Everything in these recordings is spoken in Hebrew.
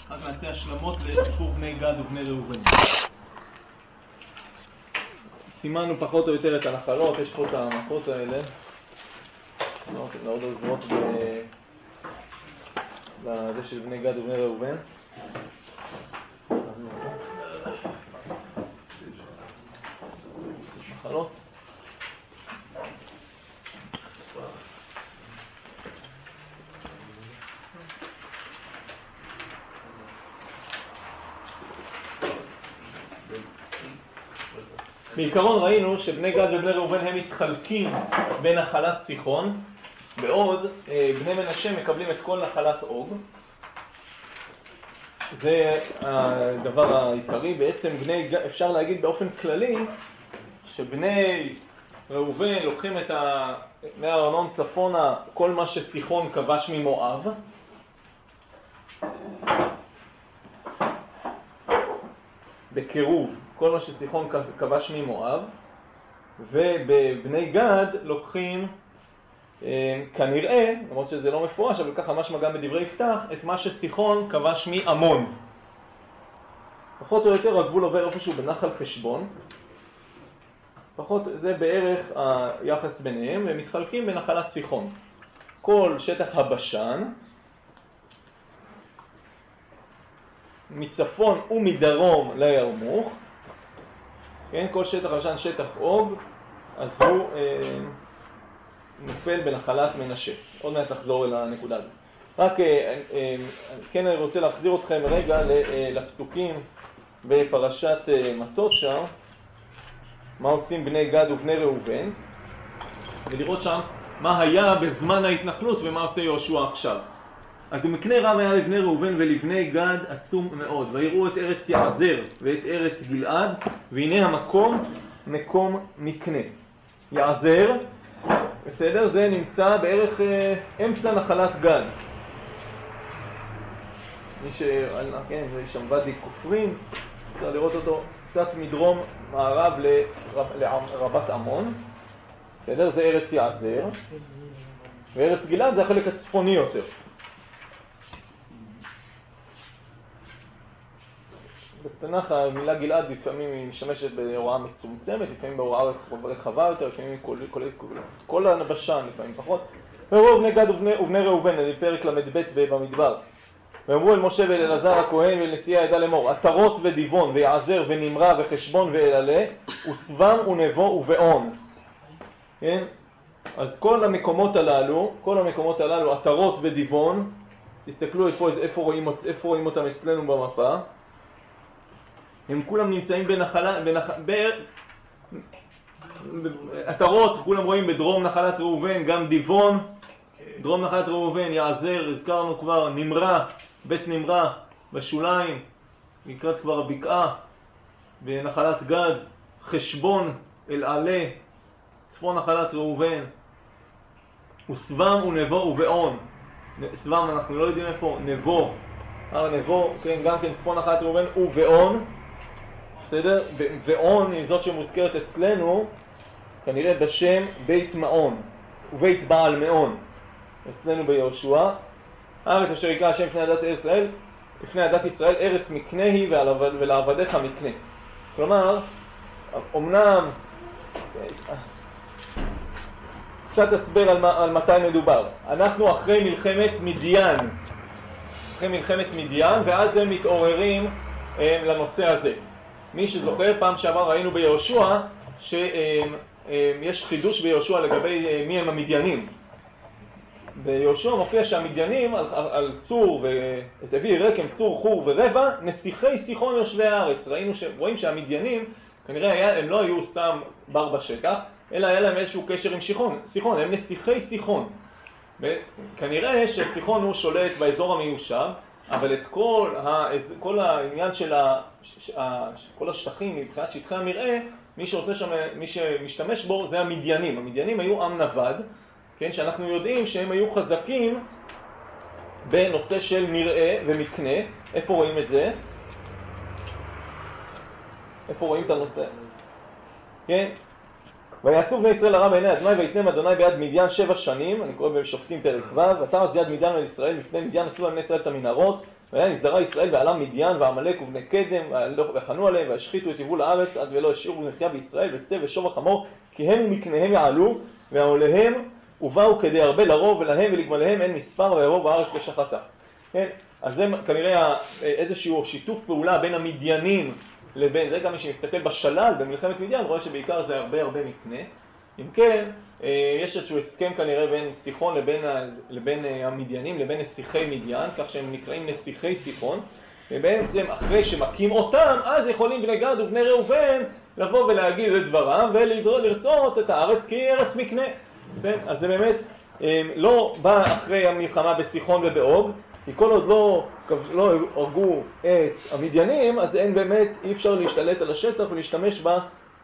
אז נעשה השלמות לסיפור בני גד ובני ראובן. סימנו פחות או יותר את הנחלות, יש פה את המפות האלה. מאוד עוזרות בזה של בני גד ובני ראובן. נחלות. בעיקרון ראינו שבני גד ובני ראובן הם מתחלקים בנחלת סיחון, בעוד בני מנשה מקבלים את כל נחלת אוג. זה הדבר העיקרי. בעצם אפשר להגיד באופן כללי שבני ראובן לוקחים את מהארנון צפונה כל מה שסיחון כבש ממואב, בקירוב כל מה שסיחון כבש ממואב, ובבני גד לוקחים כנראה, למרות שזה לא מפורש, אבל ככה משמע גם בדברי יפתח, את מה שסיחון כבש מעמון. פחות או יותר הגבול עובר איפשהו בנחל חשבון, פחות זה בערך היחס ביניהם, והם מתחלקים בנחלת סיחון. כל שטח הבשן, מצפון ומדרום לירמוך, כן, כל שטח הבשן שטח אוג, אז הוא נופל בנחלת מנשה. עוד מעט תחזור אל הנקודה הזאת. רק כן אני רוצה להחזיר אתכם רגע לפסוקים בפרשת מטות שם, מה עושים בני גד ובני ראובן, ולראות שם מה היה בזמן ההתנחלות ומה עושה יהושע עכשיו. אז ומקנה רב היה לבני ראובן ולבני גד עצום מאוד, ויראו את ארץ יעזר ואת ארץ גלעד, והנה המקום מקום מקנה. יעזר, בסדר? זה נמצא בערך אמצע נחלת גד. כן, זה שם ואדי כופרים, אפשר לראות אותו קצת מדרום מערב לרבת עמון. בסדר? זה ארץ יעזר. וארץ גלעד זה החלק הצפוני יותר. בתנ"ך המילה גלעד לפעמים היא משמשת בהוראה מצומצמת, לפעמים בהוראה רחבה יותר, לפעמים כל הנבשן, לפעמים פחות. ויראו בני גד ובני ראובן, אני פרק למ"ב במדבר. ואמרו אל משה ואל אלעזר הכהן ואל נשיאי העדה לאמור, עטרות ודיבון ויעזר ונמרה וחשבון ואלעלה וסבם ונבו ובעון. כן? אז כל המקומות הללו, עטרות ודיבון, תסתכלו איפה רואים אותם אצלנו במפה. הם כולם נמצאים עטרות, כולם רואים בדרום נחלת ראובן, גם דיבון, דרום נחלת ראובן, יעזר, הזכרנו כבר, נמרה, בית נמרה בשוליים, לקראת כבר הבקעה, בנחלת גד, חשבון, אלעלה, צפון נחלת ראובן, וסבם ונבו ובעון. סבם אנחנו לא יודעים איפה, נבו, נבו, כן, גם כן צפון נחלת ראובן ובעון. בסדר? ועון היא זאת שמוזכרת אצלנו, כנראה בשם בית מעון, ובית בעל מעון, אצלנו ביהושע. הארץ אשר יקרא השם לפני עדת ישראל, ארץ מקנה היא ולעבדיך מקנה. כלומר, אמנם, קצת אסבר על מתי מדובר. אנחנו אחרי מלחמת מדיין, ואז הם מתעוררים לנושא הזה. מי שזוכר, פעם שעבר ראינו ביהושע שיש חידוש ביהושע לגבי מי הם המדיינים. ביהושע מופיע שהמדיינים על צור ואת אבי רקם, צור, חור ורבע, נסיכי סיחון יושבי הארץ. רואים שהמדיינים כנראה הם לא היו סתם בר בשטח, אלא היה להם איזשהו קשר עם סיחון, הם נסיכי סיחון. כנראה שסיחון הוא שולט באזור המיושב, אבל את כל העניין של כל השטחים מבחינת שטחי המרעה, מי שמשתמש בו זה המדיינים. המדיינים היו עם נווד, כן, שאנחנו יודעים שהם היו חזקים בנושא של מרעה ומקנה. איפה רואים את זה? איפה רואים את הנושא? כן? ויעשו בני ישראל הרע בעיני אדוני ויתנם אדוני ביד מדיין 7 שנים, אני קורא בשופטים פרק ו', ותרס יד מדיין על ישראל, מפני מדיין עשו על בני ישראל את המנהרות, והיה נזרע ישראל ועלה מדיין ועמלק ובני קדם וחנו עליהם והשחיתו את יבול הארץ עד ולא השאירו מחיה בישראל ושא ושור וחמור כי הם ומקניהם יעלו והעוליהם ובאו כדי הרבה לרוב ולהם ולגמליהם אין מספר וירוב הארץ לשחתה. כן? אז זה כנראה איזשהו שיתוף פעולה בין המדיינים לבין, זה גם מי שמסתכל בשלל במלחמת מדיין רואה שבעיקר זה הרבה מקנה. אם כן, יש איזשהו הסכם כנראה בין סיחון לבין המדיינים, לבין נסיכי מדיין, כך שהם נקראים נסיכי סיחון, ובעצם אחרי שמקים אותם, אז יכולים בני גד ובני ראובן לבוא ולהגיד את דברם ולרצות את הארץ כי היא ארץ מקנה. אז זה באמת לא בא אחרי המלחמה בסיחון ובאוג, כי כל עוד לא הרגו את המדיינים, אז אין באמת, אי אפשר להשתלט על השטח ולהשתמש בה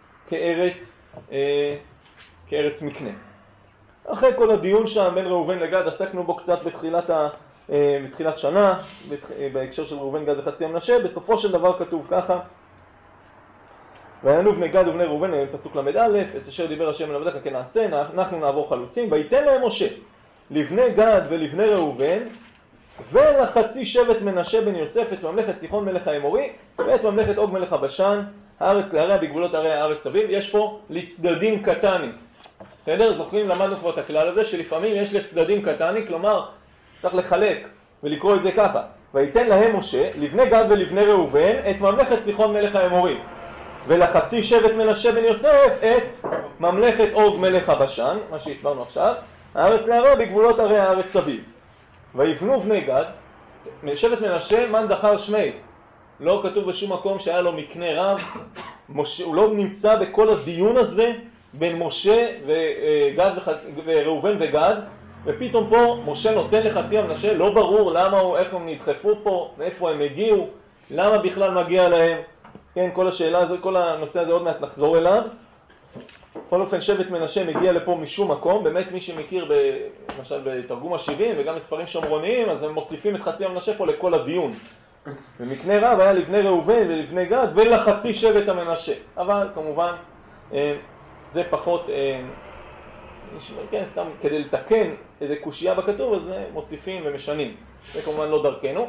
כארץ מקנה. אחרי כל הדיון שם בין ראובן לגד, עסקנו בו קצת בתחילת שנה, בהקשר של ראובן גד וחצי המנשה, בסופו של דבר כתוב ככה, ויננו בני גד ובני ראובן, פסוק למד א', את אשר דיבר השם אל עבדיך כן נעשה, אנחנו נעבור חלוצים, ויתן להם משה לבני גד ולבני ראובן, ולחצי שבט מנשה בן יוסף את ממלכת סיחון מלך האמורי, ואת ממלכת אוג מלך הבשן, הארץ להריה בגבולות הרי הארץ סביב. יש פה לצדדים קטנים. בסדר? זוכרים, למדנו כבר את הכלל הזה, שלפעמים יש לצדדים קטני, כלומר, צריך לחלק ולקרוא את זה ככה. ויתן להם משה לבני גד ולבני ראובן את ממלכת סיחון מלך האמורי, ולחצי שבט מנשה בן יוסף את ממלכת אוג מלך הבשן, מה שהסברנו עכשיו, הארץ להריה בגבולות הרי הארץ סביב. ויבנו בני גד, שבט מנשה מן דחר שמי, לא כתוב בשום מקום שהיה לו מקנה רב, הוא לא נמצא בכל הדיון הזה בין משה וראובן וגד, ופתאום פה משה נותן לחצי המנשה, לא ברור למה איך הם נדחפו פה, מאיפה הם הגיעו, למה בכלל מגיע להם, כן, כל השאלה הזאת, כל הנושא הזה עוד מעט נחזור אליו. בכל אופן שבט מנשה מגיע לפה משום מקום, באמת מי שמכיר למשל בתרגום ה-70 וגם בספרים שומרוניים, אז הם מוסיפים את חצי המנשה פה לכל הדיון. ומקנה רב היה לבני ראובן ולבני גד ולחצי שבט המנשה. אבל כמובן זה פחות, כן, סתם כדי לתקן איזה קושייה בכתוב, אז מוסיפים ומשנים. זה כמובן לא דרכנו.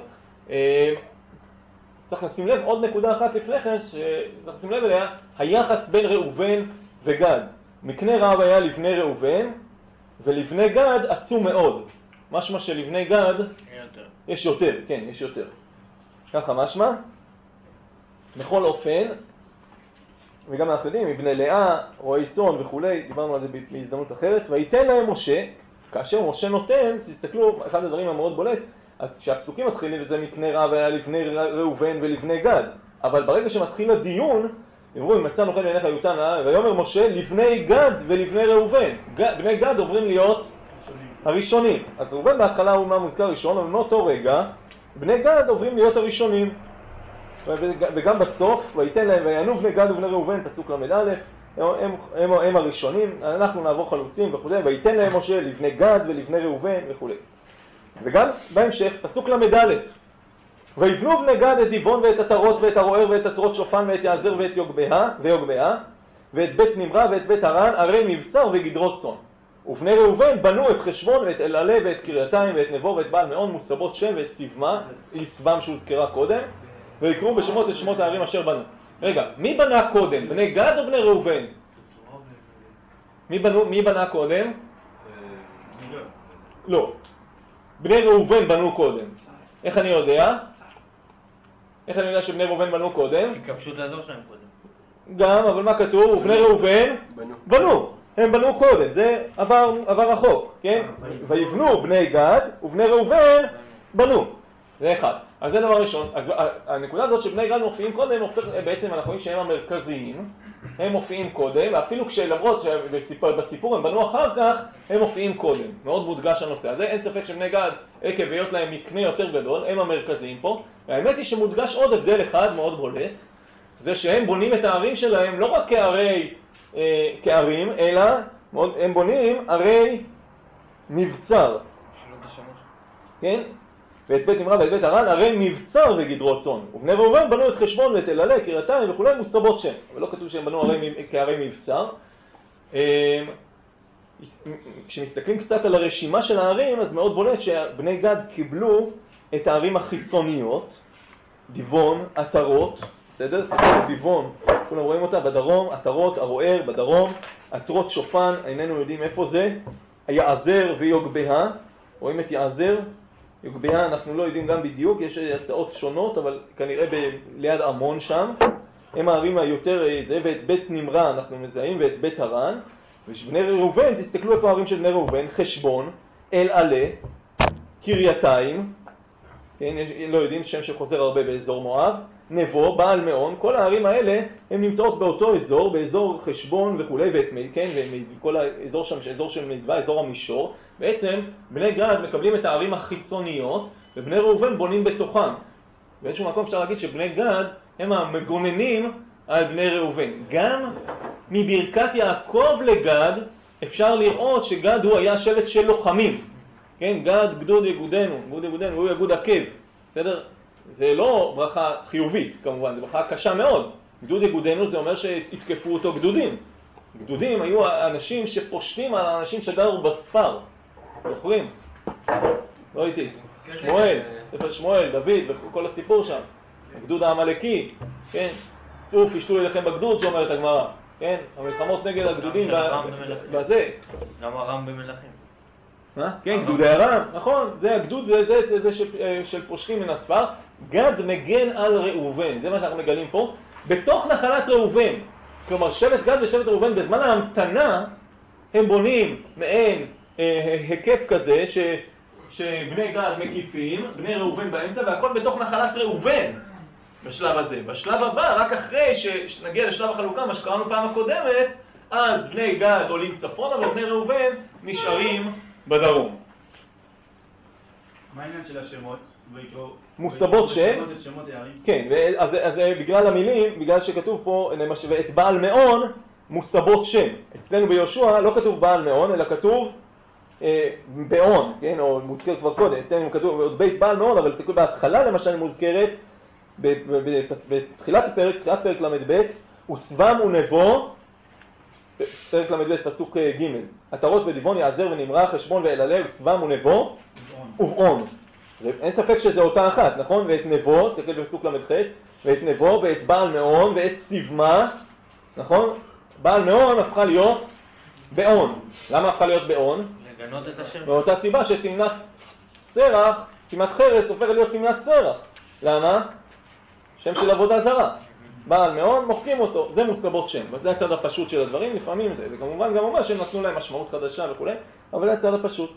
צריך לשים לב עוד נקודה אחת לפני כן, שצריך לשים לב אליה, היחס בין ראובן וגד. מקנה רב היה לבני ראובן, ולבני גד עצום מאוד. משמע שלבני גד יש יותר, כן, יש יותר. ככה משמע. בכל אופן, וגם אנחנו יודעים, מבני לאה, רועי צאן וכולי, דיברנו על זה בהזדמנות אחרת, ויתן להם משה, כאשר משה נותן, תסתכלו, אחד הדברים המאוד בולט, אז כשהפסוקים מתחילים, וזה מקנה רב היה לבני ראובן ולבני גד, אבל ברגע שמתחיל הדיון, אמרו, אם מצאנו חן בעיניך יותן, ויאמר משה לבני גד ולבני ראובן. בני גד עוברים להיות הראשונים. אז ראובן בהתחלה הוא מה מוזכר ראשון, אבל מאותו רגע, בני גד עוברים להיות הראשונים. וגם בסוף, ויתן להם ויננו בני גד ובני ראובן, פסוק למד א', הם הראשונים, אנחנו נעבור חלוצים וכו', ויתן להם משה לבני גד ולבני ראובן וכו'. וגם בהמשך, פסוק למד א', ויבנו בני גד את דיבון ואת עטרות ואת ערוער ואת עטרות שופן ואת יעזר ואת יוגבהה ואת בית נמרה ואת בית הרן ערי מבצר וגדרות צאן. ובני ראובן בנו את חשבון ואת אלעלה ואת קריתיים ואת נבו ואת בעל מעון מוסבות שם ואת סיבמה, סבם שהוזכרה קודם, ויקראו בשמות את שמות הערים אשר בנו. רגע, מי בנה קודם? בני גד או בני ראובן? מי בנה קודם? לא. בני ראובן בנו קודם. איך אני יודע? איך אני יודע שבני ראובן בנו קודם? כי כבשו את האזור שלהם קודם. גם, אבל מה כתוב? ובני ראובן בנו. הם בנו קודם, זה עבר רחוק, כן? ויבנו בני גד ובני ראובן בנו. זה אחד. אז זה דבר ראשון. אז הנקודה הזאת שבני גד מופיעים קודם, בעצם אנחנו רואים שהם המרכזיים, הם מופיעים קודם, ואפילו למרות שבסיפור הם בנו אחר כך, הם מופיעים קודם. מאוד מודגש הנושא הזה. אין ספק שבני גד, עקב היות להם מקנה יותר גדול, הם המרכזיים פה. והאמת היא שמודגש עוד הבדל אחד מאוד בולט, זה שהם בונים את הערים שלהם לא רק כערים, אלא הם בונים ערי מבצר. כן? ואת בית נמרה ואת בית הרן, ערי מבצר וגדרות צאן. ובני ראובן בנו את חשבון ואת אלעלה, קריתיים וכולי, מוסבות שם. אבל לא כתוב שהם בנו כערי מבצר. כשמסתכלים קצת על הרשימה של הערים, אז מאוד בולט שבני גד קיבלו את הערים החיצוניות, דיבון, עטרות, בסדר? סיפור דיבון, כולם רואים אותה בדרום, עטרות, ערוער בדרום, עטרות שופן, איננו יודעים איפה זה, יעזר ויוגבהה, רואים את יעזר, יוגבהה אנחנו לא יודעים גם בדיוק, יש הצעות שונות, אבל כנראה ליד עמון שם, הם הערים היותר זה, ואת בית נמרה אנחנו מזהים, ואת בית הרן, ובני ראובן, תסתכלו איפה הערים של בני ראובן, חשבון, אל עלה, קרייתיים, כן, לא יודעים, שם שחוזר הרבה באזור מואב, נבו, בעל מאון, כל הערים האלה הן נמצאות באותו אזור, באזור חשבון וכו' ואת כן, וכל האזור שם, אזור של מדווה, אזור המישור, בעצם בני גד מקבלים את הערים החיצוניות, ובני ראובן בונים בתוכם. באיזשהו מקום אפשר להגיד שבני גד הם המגוננים על בני ראובן. גם מברכת יעקב לגד אפשר לראות שגד הוא היה שבט של לוחמים. כן, גד גדוד יגודנו, גדוד יגודנו, הוא יגוד עקב, בסדר? זה לא ברכה חיובית כמובן, זה ברכה קשה מאוד. גדוד יגודנו זה אומר שהתקפו אותו גדודים. גדודים היו אנשים שפושטים על האנשים שגרו בספר. זוכרים? לא איתי. שמואל, ספר שמואל, דוד וכל הסיפור שם. הגדוד העמלקי, כן? צוף ישתו אליכם בגדוד, שאומרת הגמרא. כן? המלחמות נגד הגדודים בזה. גם הרם במלכים. מה? כן, גדודי הרם, נכון, זה הגדוד, זה של פושטים מן הספר. גד מגן על ראובן, זה מה שאנחנו מגלים פה, בתוך נחלת ראובן. כלומר, שבט גד ושבט ראובן בזמן ההמתנה, הם בונים מעין היקף כזה שבני גד מקיפים, בני ראובן באמצע, והכל בתוך נחלת ראובן בשלב הזה. בשלב הבא, רק אחרי שנגיע לשלב החלוקה, מה שקראנו פעם הקודמת, אז בני גד עולים צפונה ובני ראובן נשארים בדרום. מה העניין של השמות? מוסבות שם? כן, אז בגלל המילים, בגלל שכתוב פה, ואת בעל מאון, מוסבות שם. אצלנו ביהושע לא כתוב בעל מאון, אלא כתוב באון, כן, או מוזכר כבר קודם. אצלנו כתוב עוד בית בעל מאון, אבל תסתכלו בהתחלה למשל מוזכרת, בתחילת פרק ל"ב, וסבם ונבו, פרק ל"ב פסוק ג', עטרות ודיבון, יעזר ונמרה, חשבון ואל עלה, וסבם ונבו, ובעון. אין ספק שזה אותה אחת, נכון? ואת נבו, תסתכל בפסוק ל"ח, ואת נבו, ואת בעל מאון, ואת סבמה, נכון? בעל מאון הפכה להיות בעון. למה הפכה להיות בעון? לגנות את השם. מאותה סיבה שתמנת סרח, תמנת חרס הופכת להיות תמנת סרח. למה? שם של עבודה זרה. בעל מאון, מוחקים אותו. זה מוסבות שם. וזה הצד הפשוט של הדברים, לפעמים זה. וכמובן גם אומר שהם נתנו להם משמעות חדשה וכו', אבל זה הצד הפשוט.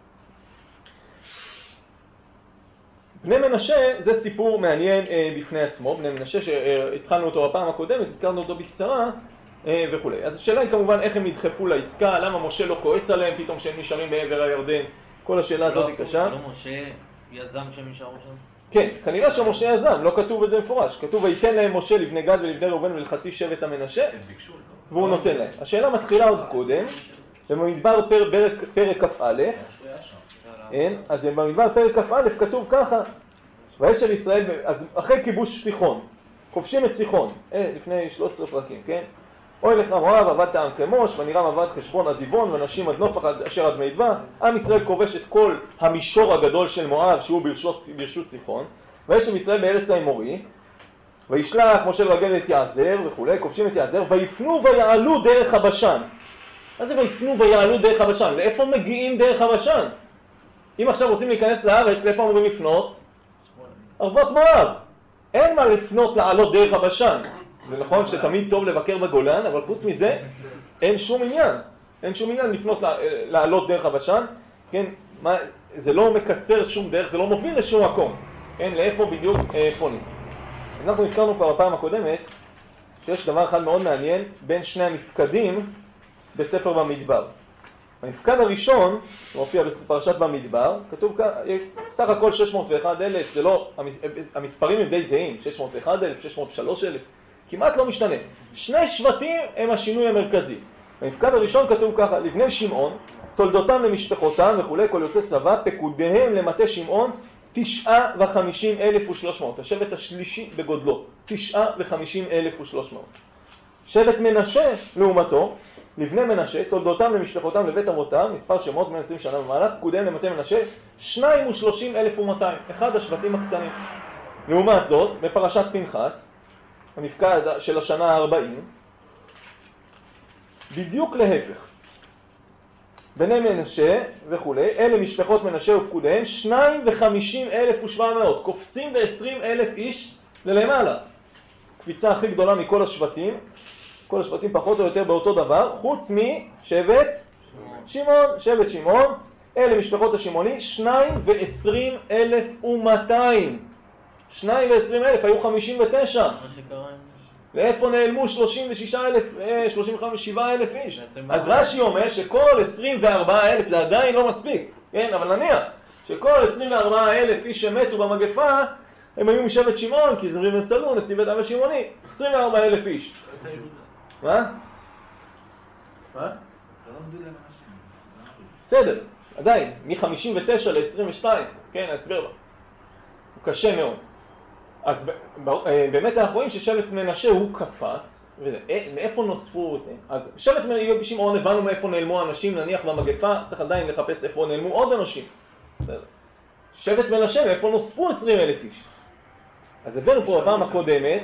בני מנשה זה סיפור מעניין בפני עצמו. בני מנשה שהתחלנו אותו בפעם הקודמת, הזכרנו אותו בקצרה וכו'. אז השאלה היא כמובן איך הם נדחפו לעסקה, למה משה לא כועס עליהם פתאום שהם נשארים בעבר הירדן. כל השאלה הזאת היא קשה. לא משה יזם שהם נשארו שם? כן, כנראה שמשה יזם, לא כתוב את זה מפורש. כתוב ויתן להם משה לבני גד ולבני ראובן ולחצי שבט המנשה, והוא נותן להם. השאלה מתחילה עוד קודם, במדבר פרק כ"א, אז במדבר פרק כ"א כתוב ככה, וישב ישראל, אז אחרי כיבוש סיחון, כובשים את סיחון, לפני 13 פרקים, כן? אוי לך מואב עבד טעם כמוש, ונירם עבד חשבון עד דיבון, ונשים עד נופח אשר עד מידווה. עם ישראל כובש את כל המישור הגדול של מואב, שהוא ברשות סיחון. וישב ישראל בארץ האמורי, וישלח משה לרגל את יעזר וכו', כובשים את יעזר, ויפנו ויעלו דרך הבשן. מה זה ויפנו ויעלו דרך הבשן? לאיפה מגיעים דרך הבשן? אם עכשיו רוצים להיכנס לארץ, לאיפה אמורים לפנות? ערבות מואב. אין מה לפנות לעלות דרך הבשן. זה נכון שתמיד טוב לבקר בגולן, אבל חוץ מזה אין שום עניין. אין שום עניין לפנות לעלות דרך הבשן. כן? זה לא מקצר שום דרך, זה לא מוביל לשום מקום. כן? לאיפה בדיוק פונים. אנחנו הזכרנו כבר בפעם הקודמת שיש דבר אחד מאוד מעניין בין שני המפקדים בספר במדבר. המפקד הראשון, שמופיע בפרשת במדבר, כתוב כאן, סך הכל 601,000, זה לא, המספרים הם די זהים, 601,000, 603,000, כמעט לא משתנה. שני שבטים הם השינוי המרכזי. במפקד הראשון כתוב ככה, לבני שמעון, תולדותם למשפחותם וכו', כל יוצא צבא, פקודיהם למטה שמעון, 59,300, השבט השלישי בגודלו, 59,300. שבט מנשה לעומתו, לבני מנשה, תולדותם למשפחותם לבית אבותם, מספר שמות 120 שנה ומעלה, פקודיהם למטה מנשה, 32,200, אחד השבטים הקטנים. לעומת זאת, בפרשת פנחס, המפקד של השנה ה-40, בדיוק להפך. בני מנשה וכו', אלה משפחות מנשה ופקודיהם, 52,700, קופצים ב-20,000 איש ללמעלה. קפיצה הכי גדולה מכל השבטים, כל השבטים פחות או יותר באותו דבר, חוץ משבט שמעון, שבט שמעון, אלה משפחות השמעוני, 22,200. 22,000, היו 59. לאיפה נעלמו 37,000 איש? אז רש"י אומר שכל 24,000 זה עדיין לא מספיק, כן? אבל נניח שכל 24,000 איש שמתו במגפה, הם היו משבט שמעון, כי זמרי בן סלון, נשיא בית אב השמעוני, 24,000 איש. מה? מה? בסדר, עדיין, מ-59 ל-22, כן, ההסבר בה. הוא קשה מאוד. אז באמת אנחנו רואים ששבט מנשה הוא קפץ, מאיפה נוספו זה? אז שבט שמעון הבנו מאיפה נעלמו האנשים, נניח במגפה, צריך עדיין לחפש איפה נעלמו עוד אנשים. שבט מנשה, מאיפה נוספו 20,000 איש? אז הבאנו פה בפעם הקודמת,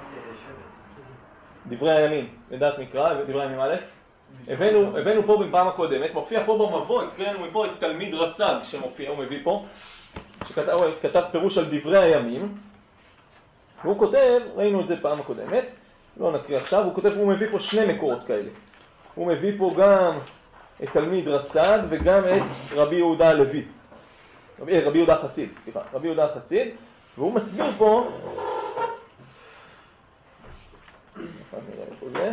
דברי הימים, לדעת מקרא, דברי הימים א', הבאנו פה בפעם הקודמת, מופיע פה במבוא, הקראנו מפה את תלמיד רס"ג שמופיע, הוא מביא פה, שכתב פירוש על דברי הימים, והוא כותב, ראינו את זה פעם הקודמת, לא נקריא עכשיו, הוא מביא פה שני מקורות כאלה. הוא מביא פה גם את תלמיד רס"ג וגם את רבי יהודה הלוי. רבי יהודה החסיד, סליחה, רבי יהודה החסיד, והוא מסביר פה, נראה איפה זה.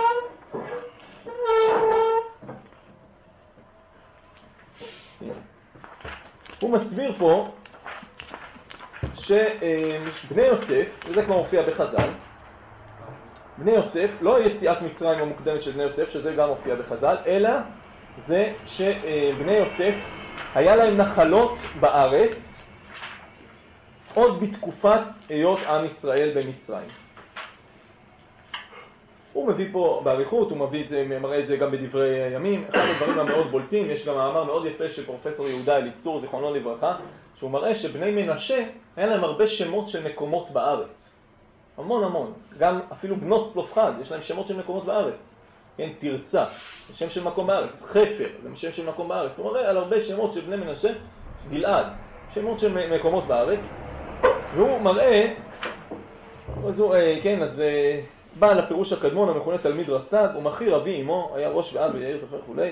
הוא מסביר פה שבני יוסף, וזה כבר מופיע בחז"ל, בני יוסף, לא יציאת מצרים המוקדמת של בני יוסף, שזה גם מופיע בחז"ל, אלא זה שבני יוסף היה להם נחלות בארץ עוד בתקופת היות עם ישראל במצרים. הוא מביא פה בעריכות, הוא מראה את זה גם בדברי הימים, אחד הדברים המאוד בולטים, יש גם מאמר מאוד יפה של פרופסור יהודה אליצור, זיכרונו לברכה, שהוא מראה שבני מנשה היה להם הרבה שמות של מקומות בארץ. המון, גם אפילו בנות צלופחד, יש להם שמות של מקומות בארץ. כן, תרצה, זה שם של מקום בארץ, חפר, זה שם של מקום בארץ. הוא מראה על הרבה שמות של בני מנשה, גלעד, שמות של מקומות בארץ. והוא מראה, אז בעל הפירוש הקדמון המכונה תלמיד רס"ג, הוא מחיר אבי אמו, היה ראש ועד ויאיר תפר וכולי.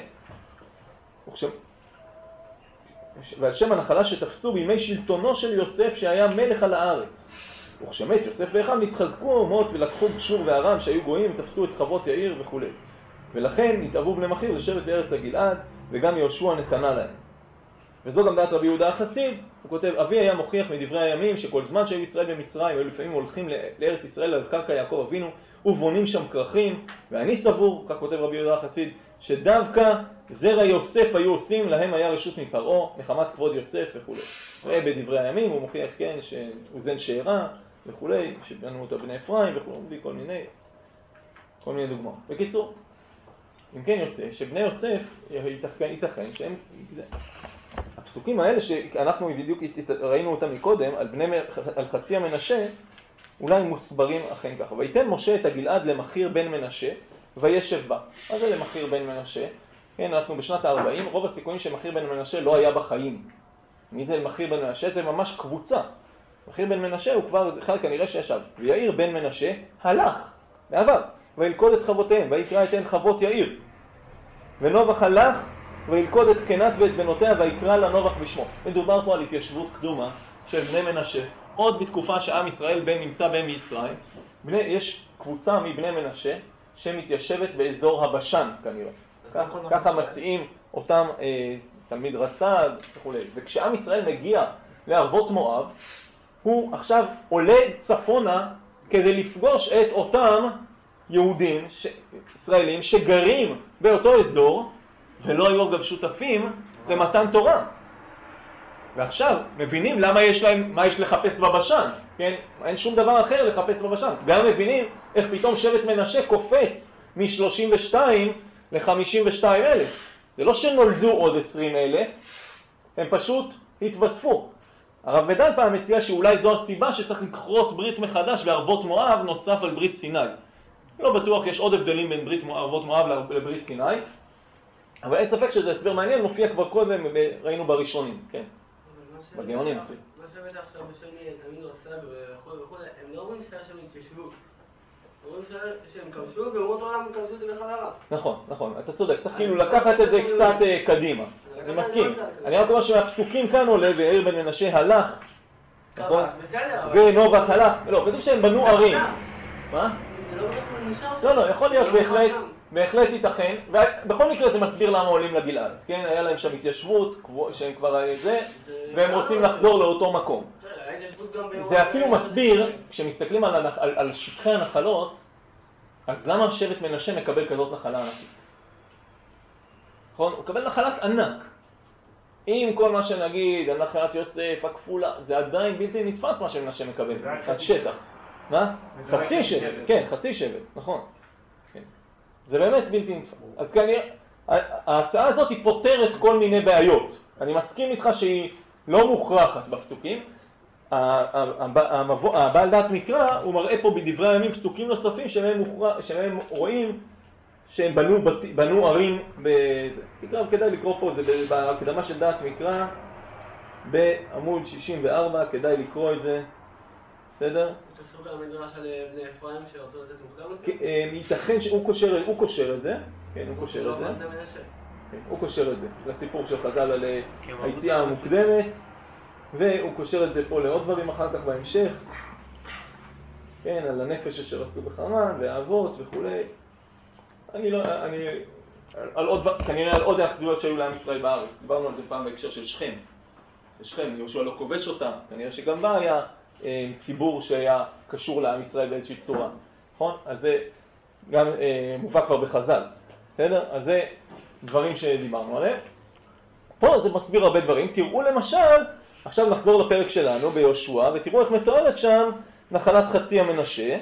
ועל שם הנחלה שתפסו בימי שלטונו של יוסף שהיה מלך על הארץ. וכשמת יוסף ואחיו נתחזקו האומות ולקחו גשור וארם שהיו גויים, תפסו את חוות יאיר וכו'. ולכן התאבו בני מחיר לשבת בארץ הגלעד, וגם יהושע נתנה להם. וזו גם דעת רבי יהודה החסיד, הוא כותב, אבי היה מוכיח מדברי הימים שכל זמן שהיו ישראל במצרים, היו לפעמים הולכים לארץ ישראל על קרקע יעקב אבינו, ובונים שם כרכים, ואני סבור, כך כותב רבי יהודה החסיד, שדווקא זרע יוסף היו עושים, להם היה רשות מפרעה, מחמת כבוד יוסף וכו'. ראה בדברי הימים, הוא מוכיח כן שהוא זן שארה וכו', שבנו אותו בני אפרים וכו', מביא כל מיני דוגמאות. בקיצור, אם כן יוצא שבני יוסף ייתכן שהם, הפסוקים האלה שאנחנו בדיוק ראינו אותם מקודם, על חצי המנשה, אולי מוסברים אכן ככה. ויתן משה את הגלעד למחיר בן מנשה, וישב בה. מה זה למחיר בן מנשה? כן, אנחנו בשנת ה-40, רוב הסיכויים שמחיר בן מנשה לא היה בחיים. מי זה למחיר בן מנשה? זה ממש קבוצה. מחיר בן מנשה הוא כבר אחד כנראה שישב. ויאיר בן מנשה הלך, בעבר, וילכוד את חבותיהם, ויקרא את הן חבות יאיר. ונובח הלך, וילכוד את קנת ואת בנותיה, ויקרא לנובח בשמו. מדובר פה על התיישבות קדומה של בני מנשה. עוד בתקופה שעם ישראל נמצא במצרים, יש קבוצה מבני מנשה שמתיישבת באזור הבשן כנראה. ככה מציעים אותם תלמיד רס"ג וכו'. וכשעם ישראל מגיע לערבות מואב, הוא עכשיו עולה צפונה כדי לפגוש את אותם יהודים, ישראלים, שגרים באותו אזור, ולא היו אגב שותפים למתן תורה. ועכשיו מבינים למה יש להם, מה יש לחפש בבשן, כן? אין שום דבר אחר לחפש בבשן. גם מבינים איך פתאום שבט מנשה קופץ מ-32 ל-52,000. זה לא שנולדו עוד 20,000, הם פשוט התווספו. הרב ודן פעם מציע שאולי זו הסיבה שצריך לכרות ברית מחדש בערבות מואב נוסף על ברית סיני. לא בטוח, יש עוד הבדלים בין ערבות מואב לברית סיני, אבל אין ספק שזה הסבר מעניין, מופיע כבר קודם, ראינו בראשונים, כן. בגאונים אפילו. מה שבטח עכשיו בשני תמיד עושה וכו', הם לא אומרים שהיה שם התיישבות. אומרים שהם כבשו, ואומרות העולם כבשו את זה בחזרה. נכון, נכון, אתה צודק, צריך כאילו לקחת את זה קצת קדימה. אני מסכים. אני רק אומר שהפסוקים כאן עולה, ועיר בן מנשה הלך, נכון? ונובח הלך, לא, כתוב שהם בנו ערים. מה? לא, יכול להיות בהחלט ייתכן, ובכל מקרה זה מסביר למה עולים לגלעד, כן? היה להם שם התיישבות, שהם כבר זה, והם רוצים לחזור לאותו מקום. זה אפילו מסביר, כשמסתכלים על שטחי הנחלות, אז למה שבט מנשה מקבל כזאת נחלה ענקית? נכון? הוא מקבל נחלת ענק. עם כל מה שנגיד, הנחלת יוסף, הכפולה, זה עדיין בלתי נתפס מה שמנשה מקבל, מבחינת שטח. מה? חצי שבט, כן, חצי שבט, נכון. זה באמת בלתי נתפס. אז כנראה, ההצעה הזאת היא פותרת כל מיני בעיות. אני מסכים איתך שהיא לא מוכרחת בפסוקים. הבעל דעת מקרא, הוא מראה פה בדברי הימים פסוקים נוספים שהם רואים שהם בנו ערים, כדאי לקרוא פה, זה בהקדמה של דעת מקרא, בעמוד 64, כדאי לקרוא את זה, בסדר? אתה סוג המדרש על בני אפרים שרצו לתת מוקדם? ייתכן שהוא קושר את זה, כן, הוא קושר את זה. הוא קושר את זה, לסיפור של חז"ל על היציאה המוקדמת, והוא קושר את זה פה לעוד דברים אחר כך בהמשך, כן, על הנפש אשר עשו בחרמן, והאבות וכולי. כנראה על עוד האחזויות שהיו לעם ישראל בארץ. דיברנו על זה פעם בהקשר של שכם. שכם, יהושע לא כובש אותה, כנראה שגם בה היה ציבור שהיה קשור לעם ישראל באיזושהי צורה. נכון? אז זה גם מובא כבר בחז"ל. בסדר? אז זה דברים שדיברנו עליהם. פה זה מסביר הרבה דברים. תראו למשל, עכשיו נחזור לפרק שלנו ביהושע, ותראו איך מתוארת שם נחלת חצי המנשה.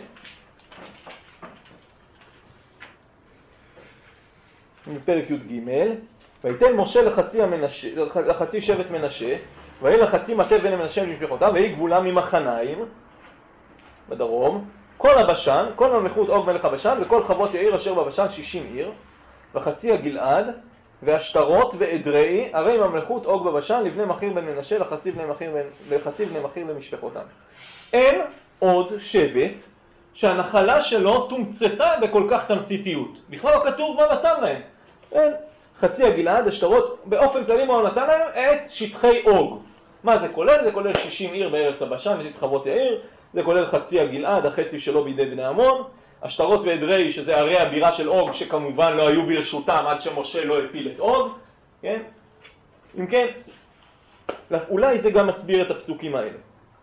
בפרק י"ג, ויתן משה לחצי שבט מנשה, ויהי לחצי מטה בן מנשה ממשפחותיו, והיא גבולה ממחניים, בדרום, כל הבשן, כל ממלכות אוג מלך הבשן, וכל חוות יאיר אשר בבשן 60 עיר, וחצי הגלעד, והשטרות ואדרעי, הרי ממלכות אוג בבשן, לבני מחיר בן מנשה, לחצי בני מחיר למשפחותם. אין עוד שבט שהנחלה שלו תומצתה בכל כך תמציתיות. בכלל לא כתוב מה נתן להם. אין. חצי הגלעד, השטרות, באופן כללי מה הוא נתן להם? את שטחי אוג. מה זה כולל? זה כולל 60 עיר בארץ הבשן, את חוות יאיר. זה כולל חצי הגלעד, החצי שלו בידי בני עמון. השטרות ואדרעי, שזה ערי הבירה של אוג, שכמובן לא היו ברשותם עד שמשה לא הפיל את אוג. כן? אם כן, אולי זה גם מסביר את הפסוקים האלה.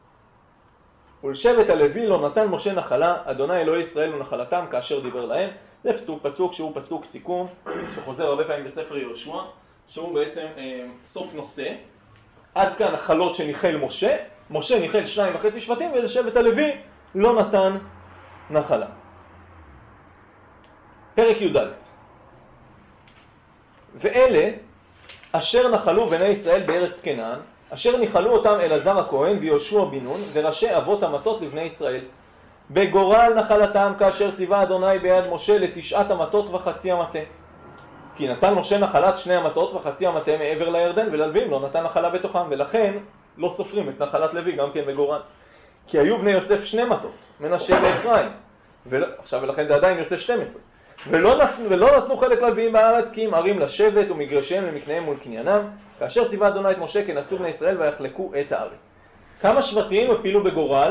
ולשבט הלוי לא נתן משה נחלה, אדוני אלוהי ישראל הוא נחלתם כאשר דיבר להם. זה פסוק שהוא פסוק סיכום, שחוזר הרבה פעמים בספר יהושע, שהוא בעצם סוף נושא. עד כאן נחלות שניחל משה, משה ניחל 2.5 שבטים, ולשבט הלוי לא נתן נחלה. פרק י"ד. ואלה אשר נחלו בני ישראל בארץ כנען, אשר ניחלו אותם אלעזר הכהן ויהושע בן נון וראשי אבות המטות לבני ישראל. בגורל נחלתם כאשר ציווה אדוני ביד משה ל9 המטות וחצי המטה. כי נתן משה נחלת 2 המטות וחצי המטה מעבר לירדן, וללווים לא נתן נחלה בתוכם, ולכן לא סופרים את נחלת לוי גם כן בגורל. כי היו בני יוסף 2 מטות, מנשה ואפרים. עכשיו ולכן זה עדיין יוצא 12. ולא נתנו חלק ללוויים בארץ, כי הם ערים לשבת ומגרשיהם למקניהם מול קניינם, כאשר ציווה אדוני את משה כן עשו בני ישראל ויחלקו את הארץ. כמה שבטים הפילו בגורל?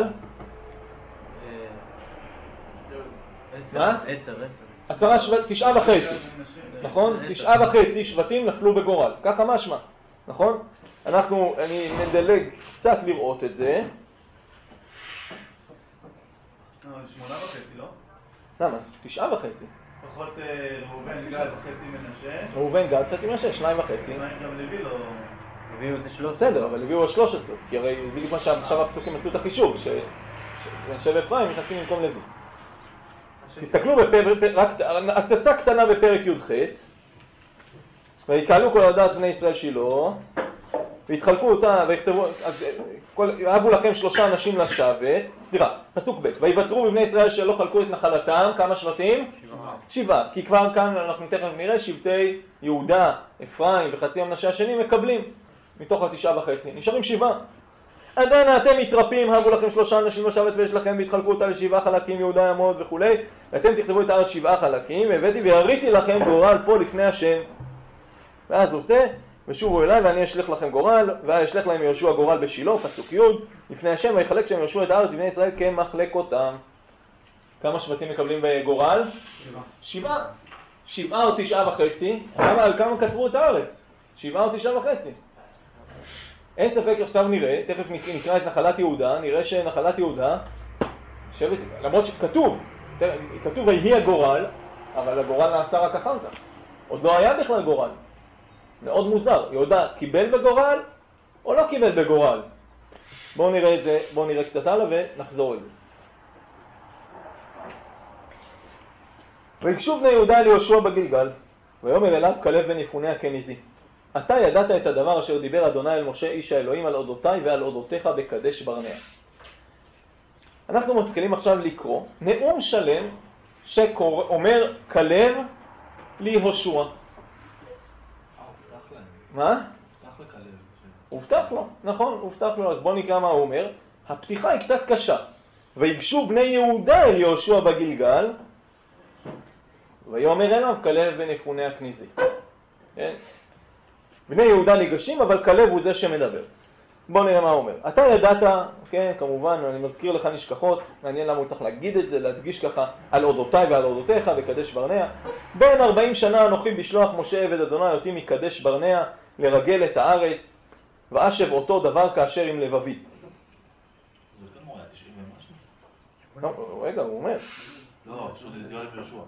10. 9.5. נכון? 9.5 שבטים נפלו בגורל. ככה משמע. נכון? אני נדלג קצת לראות את זה. 8.5, לא? למה? 9.5. פחות ראובן גד חצי מנשה. ראובן גד חצי מנשה, 2.5. גם לוי לא... הביאו את זה 13. בסדר, אבל הביאו 13. כי הרי בדיוק מה שעכשיו הפסוקים עשו את החישוב, שמנשה ואפרים נכנסים במקום לוי. תסתכלו רק הצצה קטנה בפרק י"ח, ויקהלו כל עדת בני ישראל שילה, והתחלקו אותה, ויכתבו, אהבו לכם 3 אנשים לשבת, סליחה, פסוק ב', ויוותרו בבני ישראל שלא חלקו את נחלתם, כמה שבטים? 7. כי כבר כאן אנחנו תכף נראה שבטי יהודה, אפרים וחצי המנשה השני מקבלים מתוך 9.5, נשארים 7. עדיין אתם מתרפים, אהבו לכם 3 אנשים לשבת ויש לכם, והתחלקו אותה ל7 חלקים, יהודה יעמוד וכו', ואתם תכתבו את הארץ 7 חלקים, והבאתי ויריתי לכם גורל פה לפני השם. ואז הוא עושה, ושובו אליי ואני אשלח לכם גורל, ואשלח להם יהושע גורל בשילה, פסוק י', לפני השם, ויחלק שם יהושע את הארץ לבני ישראל כמחלק אותם. כמה שבטים מקבלים בגורל? 7. 7 או 9.5. על כמה כתבו את הארץ? 7 או 9.5. אין ספק, עכשיו נראה, תכף נקרא את נחלת יהודה, נראה שנחלת יהודה, למרות שכתוב, ויהי הגורל, אבל הגורל נעשה רק אחר כך. עוד לא היה בכלל גורל. מאוד מוזר, יהודה קיבל בגורל או לא קיבל בגורל? בואו נראה את זה, בואו נראה קצת הלאה ונחזור את זה. ויגשו בני יהודה אל יהושע בגילגל, ויאמר אליו כלב בן יפונה הקניזי. אתה ידעת את הדבר אשר דיבר אדוני אל משה איש האלוהים על אודותיי ועל אודותיך בקדש ברנע. אנחנו מתחילים עכשיו לקרוא נאום שלם שאומר כלב ליהושע. מה? הובטח לו, נכון, הובטח לו, אז בוא נקרא מה הוא אומר. הפתיחה היא קצת קשה. ויגשו בני יהודה אל יהושע בגילגל, ויאמר אליו כלב בן יפונה הקניזי. כן? בני יהודה ניגשים, אבל כלב הוא זה שמדבר. בוא נראה מה הוא אומר. אתה ידעת, כן, כמובן, אני מזכיר לך נשכחות, מעניין למה הוא צריך להגיד את זה, להדגיש ככה על אודותיי ועל אודותיך בקדש ברנע. בין 40 שנה אנוכי בשלוח משה עבד אדוני אותי מקדש ברנע לרגל את הארץ, ואשב אותו דבר כאשר עם לבבי. זה יותר מורה, 90 ומשהו? רגע, הוא אומר. לא, פשוט דיבר עם יהושע.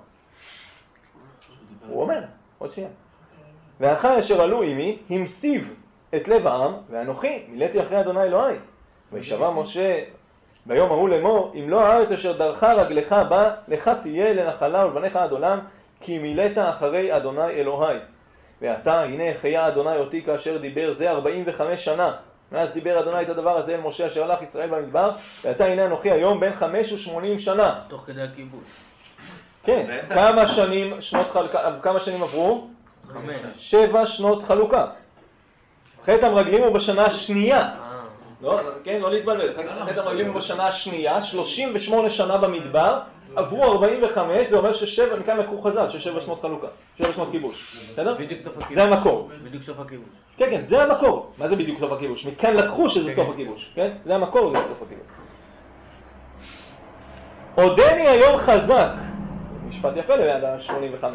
הוא אומר, עוד שנייה. ואחי אשר עלו עמי, המסיב את לב העם, ואנוכי מילאתי אחרי אדוני אלוהי. וישבע משה ביום ההוא לאמור, אם לא הארץ אשר דרכה רגלך בה, לך תהיה לנחלה ולבניך עד עולם, כי מילאת אחרי אדוני אלוהי. ואתה, הנה חיה אדוני אותי כאשר דיבר זה 45 שנה. מאז דיבר אדוני את הדבר הזה אל משה אשר הלך ישראל במדבר, ואתה הנה אנוכי היום בין 85 שנה. תוך כדי הכיבוש. כן, כמה שנים עברו? 5. 7 שנות חלוקה. חטא המרגלים הוא בשנה השנייה. לא, כן, לא להתבלבל. חטא המרגלים הוא בשנה השנייה, 38 שנה במדבר, עברו 45, זה אומר ששבע, מכאן לקחו חז"ל, ש7 שנות חלוקה, 7 שנות כיבוש. בסדר? בדיוק סוף הכיבוש. זה המקור. בדיוק סוף הכיבוש. כן, כן, זה המקור. מה זה בדיוק סוף הכיבוש? מכאן לקחו שזה סוף הכיבוש. כן? זה המקור, זה סוף הכיבוש. עודני היום חזק. משפט יפה ליד 85.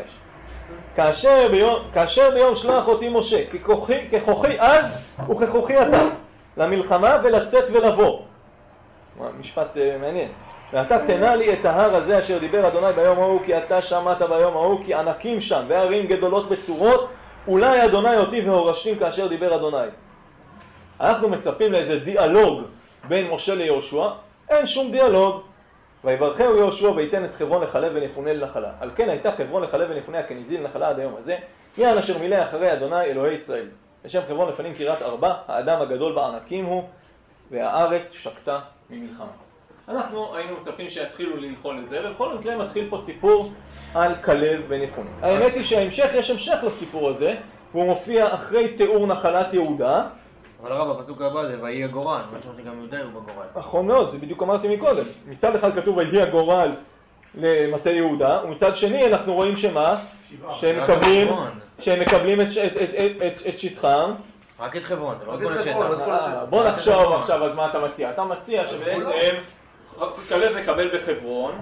כאשר ביום שלח אותי משה, ככוחי אז וככוחי אתה, למלחמה ולצאת ולבוא. משפט מעניין. ואתה תנה לי את ההר הזה אשר דיבר אדוני ביום ההוא, כי אתה שמעת ביום ההוא, כי ענקים שם וערים גדולות בצורות, אולי אדוני אותי והורשתים כאשר דיבר אדוני. אנחנו מצפים לאיזה דיאלוג בין משה ליהושע, אין שום דיאלוג. ויברכהו יהושע וייתן את חברון לחלב ונפונה לנחלה. על כן הייתה חברון לחלב ונפונה הקניזי לנחלה עד היום הזה, יען אשר מילא אחרי אדוני אלוהי ישראל. בשם חברון לפנים קריית ארבע, האדם הגדול בענקים הוא, והארץ שקטה ממלחמה. אנחנו היינו מצפים שיתחילו לנחול לזה, ובכל מקרה מתחיל פה סיפור על כלב ונפונה. האמת היא שההמשך, יש המשך לסיפור הזה, והוא מופיע אחרי תיאור נחלת יהודה. אבל הרב, הפסוק הבא זה ויהי הגורל, משהו שגם יהודה הוא בגורל. נכון מאוד, זה בדיוק אמרתי מקודם. מצד אחד כתוב ויהי הגורל למטה יהודה, ומצד שני אנחנו רואים שמה? שהם מקבלים את שטחם. רק את חברון, זה לא כל השטח. בוא נחשוב עכשיו, אז מה אתה מציע? אתה מציע שבעצם כלב מקבל בחברון,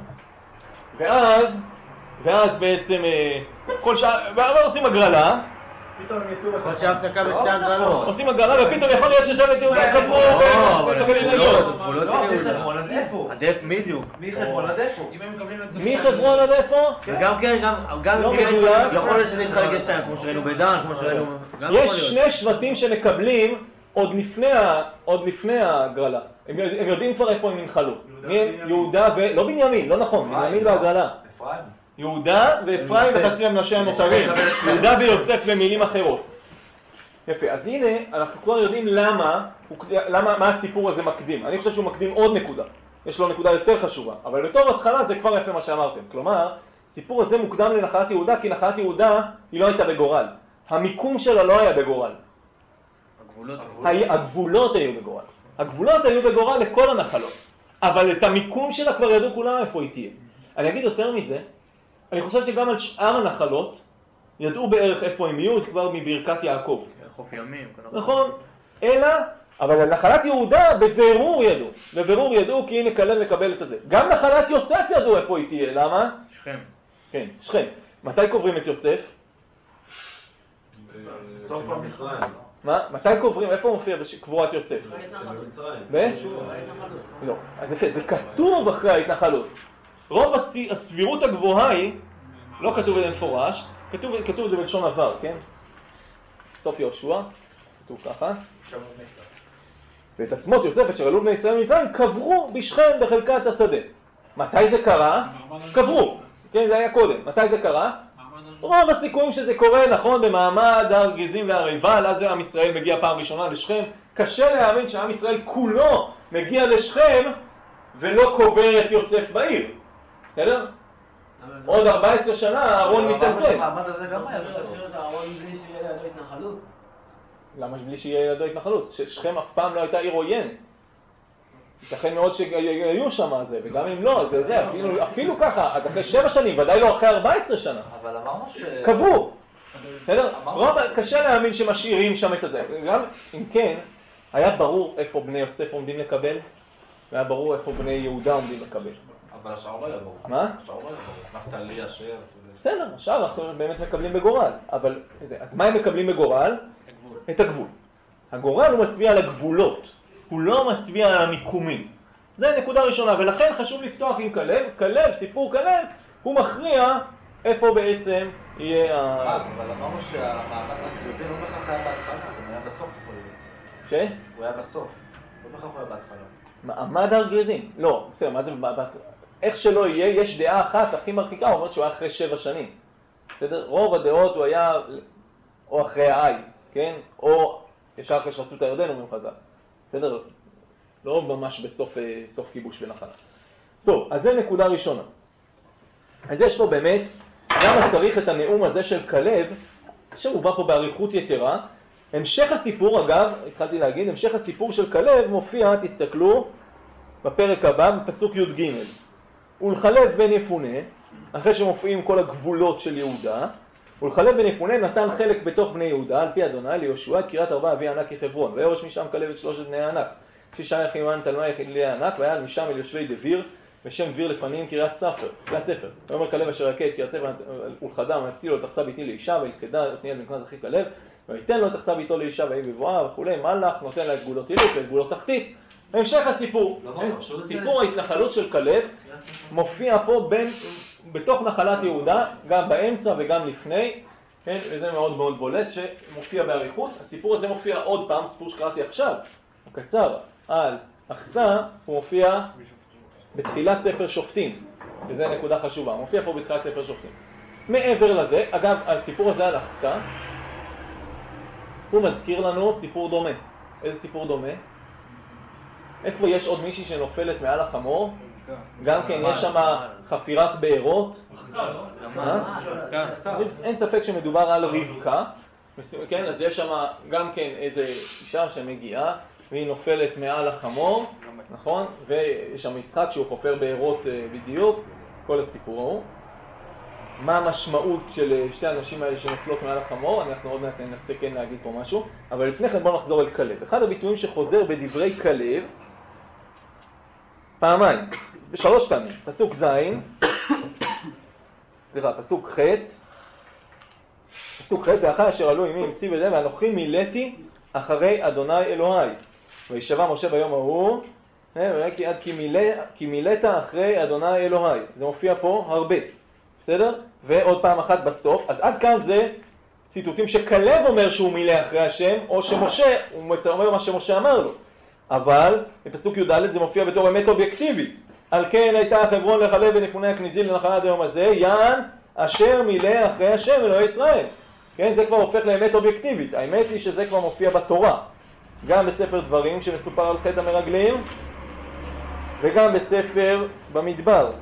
ואז בעצם כל שעה, ועושים הגרלה, כל שעה הפסקה בשתי הגרלות. עושים הגרלה ופתאום יכול להיות ששבט יהודה כתבו גבולות של יהודה. עד בדיוק. מחברון עד איפה? מחברון עד איפה? וגם כן, גם יכול להיות שזה יתחלק לשתיים, כמו שראינו בדן, כמו שראינו... יש שני שבטים שמקבלים עוד לפני הגרלה. הם יודעים כבר איפה הם ינחלו. יהודה לא בנימין, לא נכון, בנימין בהגרלה. אפרים. יהודה ואפרים וחצי מנשה הנותרים. יהודה ויוסף במילים אחרות. יפה, אז הנה אנחנו כבר יודעים מה הסיפור הזה מקדים. אני חושב שהוא מקדים עוד נקודה. יש לו נקודה יותר חשובה, אבל בתור התחלה זה כבר יפה מה שאמרתם. כלומר, הסיפור הזה מוקדם לנחלת יהודה, כי נחלת יהודה היא לא הייתה בגורל. המיקום שלה לא היה בגורל. הגבולות היו בגורל. הגבולות היו בגורל לכל הנחלות. אבל את המיקום שלה כבר ידעו כולם איפה היא תהיה. אני אגיד יותר מזה, אני חושב שגם על שאר הנחלות ידעו בערך איפה הם יהיו, זה כבר מברכת יעקב. חוף ימים. נכון, אלא, אבל על נחלת יהודה בבירור ידעו כי הנה כלב מקבל את הזה. גם נחלת יוסף ידעו איפה היא תהיה, למה? שכם. כן, שכם. מתי קוברים את יוסף? בסוף המצרים. מה? מתי קוברים? איפה מופיע קבורת יוסף? במצרים. לא, אז יפה, זה כתוב אחרי ההתנחלות. רוב הסבירות הגבוהה היא, לא כתוב את זה מפורש, כתוב את זה בלשון עבר, כן? סוף יהושע, כתוב ככה. ואת עצמות יוסף אשר עלו בני ישראל ממצרים קברו בשכם בחלקת השדה. מתי זה קרה? קברו. כן, זה היה קודם. מתי זה קרה? רוב הסיכויים שזה קורה, נכון, במעמד הר גריזים והר עיבל, אז עם ישראל מגיע פעם ראשונה לשכם. קשה להאמין שעם ישראל כולו מגיע לשכם ולא קובר את יוסף בעיר. בסדר? עוד 14 שנה הארון מתעדכן. המעמד הזה גם היה בסוף. למה בלי שיהיה לידו התנחלות? שכם אף פעם לא הייתה עיר עוין. ייתכן מאוד שהיו שם זה, וגם אם לא, זה, אפילו ככה, עד אחרי 7 שנים, ודאי לא אחרי 14 שנה. אבל אמרנו קברו. בסדר? קשה להאמין שמשאירים שם את הזה. גם אם כן, היה ברור איפה בני יוסף עומדים לקבל, והיה ברור איפה בני יהודה עומדים לקבל. אבל השאר לא יבואו. מה? השאר לא יבואו. נפתלי, אשר. בסדר, השאר אנחנו באמת מקבלים בגורל. אבל אז מה הם מקבלים בגורל? את הגבול. הגורל הוא מצביע על הגבולות. הוא לא מצביע על המיקומים. זה נקודה ראשונה, ולכן חשוב לפתוח עם כלב, סיפור כלב, הוא מכריע איפה בעצם יהיה אבל אמרנו שהמעמד הגריזים לא בכך היה בהתחלה, הוא היה בסוף יכול להיות. הוא היה בסוף, לא בכך הוא היה בהתחלה. מעמד הר גריזים? לא, בסדר, מה זה איך שלא יהיה, יש דעה אחת הכי מרחיקה, הוא אומר שהוא היה אחרי 7 שנים. בסדר? רוב הדעות הוא היה או אחרי העי, כן? או ישר אחרי שרצו את הירדן, אומרים חז"ל. בסדר? לא ממש בסוף כיבוש ונחלה. טוב, אז זה נקודה ראשונה. אז יש פה באמת, למה צריך את הנאום הזה של כלב, שמובא פה בעריכות יתרה. המשך הסיפור, אגב, התחלתי להגיד, המשך הסיפור של כלב מופיע, תסתכלו, בפרק הבא, בפסוק י"ג. ולכלב בן יפונה, אחרי שמופיעים כל הגבולות של יהודה, ולכלב בן יפונה נתן חלק בתוך בני יהודה, על פי אדוני ליהושע, את קריית ארבע אבי ענק כחברון, ויורש משם כלב את 3 בני הענק, ששייך עמם תלמי יחידי הענק, והיה משם אל יושבי דביר, ושם דביר לפנים קריית ספר. ואומר כלב אשר יכה את קריית ספר ולחדם, ונתתי לו תחסה ביתי לאישה, ויתקדה עתניאל בן כנז אחי כלב, ויתן לו תחסה ביתו לאישה ויהי בבואה וכולי, מלך נותן לה את גבולות עילית ואת גבולות תחתית. המשך הסיפור, סיפור ההתנחלות של כלב מופיע פה בתוך נחלת יהודה, גם באמצע וגם לפני, כן? וזה מאוד מאוד בולט שמופיע בעריכות. הסיפור הזה מופיע עוד פעם, סיפור שקראתי עכשיו, הקצר, על אחסה, הוא מופיע בתחילת ספר שופטים, וזה נקודה חשובה, הוא מופיע פה בתחילת ספר שופטים. מעבר לזה, אגב, הסיפור הזה על אחסה, הוא מזכיר לנו סיפור דומה. איזה סיפור דומה? איפה יש עוד מישהי שנופלת מעל החמור? גם כן יש שם חפירת בארות. אין ספק שמדובר על רבקה. כן, אז יש שם גם כן איזו אישה שמגיעה והיא נופלת מעל החמור, נכון? ויש שם יצחק שהוא חופר בארות בדיוק, כל הסיפור הוא. מה המשמעות של שתי האנשים האלה שנופלות מעל החמור? אנחנו עוד מעט ננסה כן להגיד פה משהו, אבל לפני כן בואו נחזור אל כלב. אחד הביטויים שחוזר בדברי כלב, פעמיים, 3 פעמים, פסוק ז', פסוק ח', ואחר אשר עלו עמי עם שיא וזה, ואנוכי מילאתי אחרי אדוני אלוהי. וישבע משה ביום ההוא, וראיתי עד כי מילאת אחרי אדוני אלוהי. זה מופיע פה הרבה, בסדר? ועוד פעם אחת בסוף. אז עד כאן זה ציטוטים שכלב אומר שהוא מילא אחרי השם, או שמשה, הוא אומר מה שמשה אמר לו. אבל בפסוק י"ד זה מופיע בתור אמת אובייקטיבית. על כן הייתה חברון לחלב ונפוני הכניזים לנחלת היום הזה, יען אשר מילא אחרי השם אלוהי ישראל. כן, זה כבר הופך לאמת אובייקטיבית. האמת היא שזה כבר מופיע בתורה. גם בספר דברים שמסופר על חטא המרגלים, וגם בספר במדבר.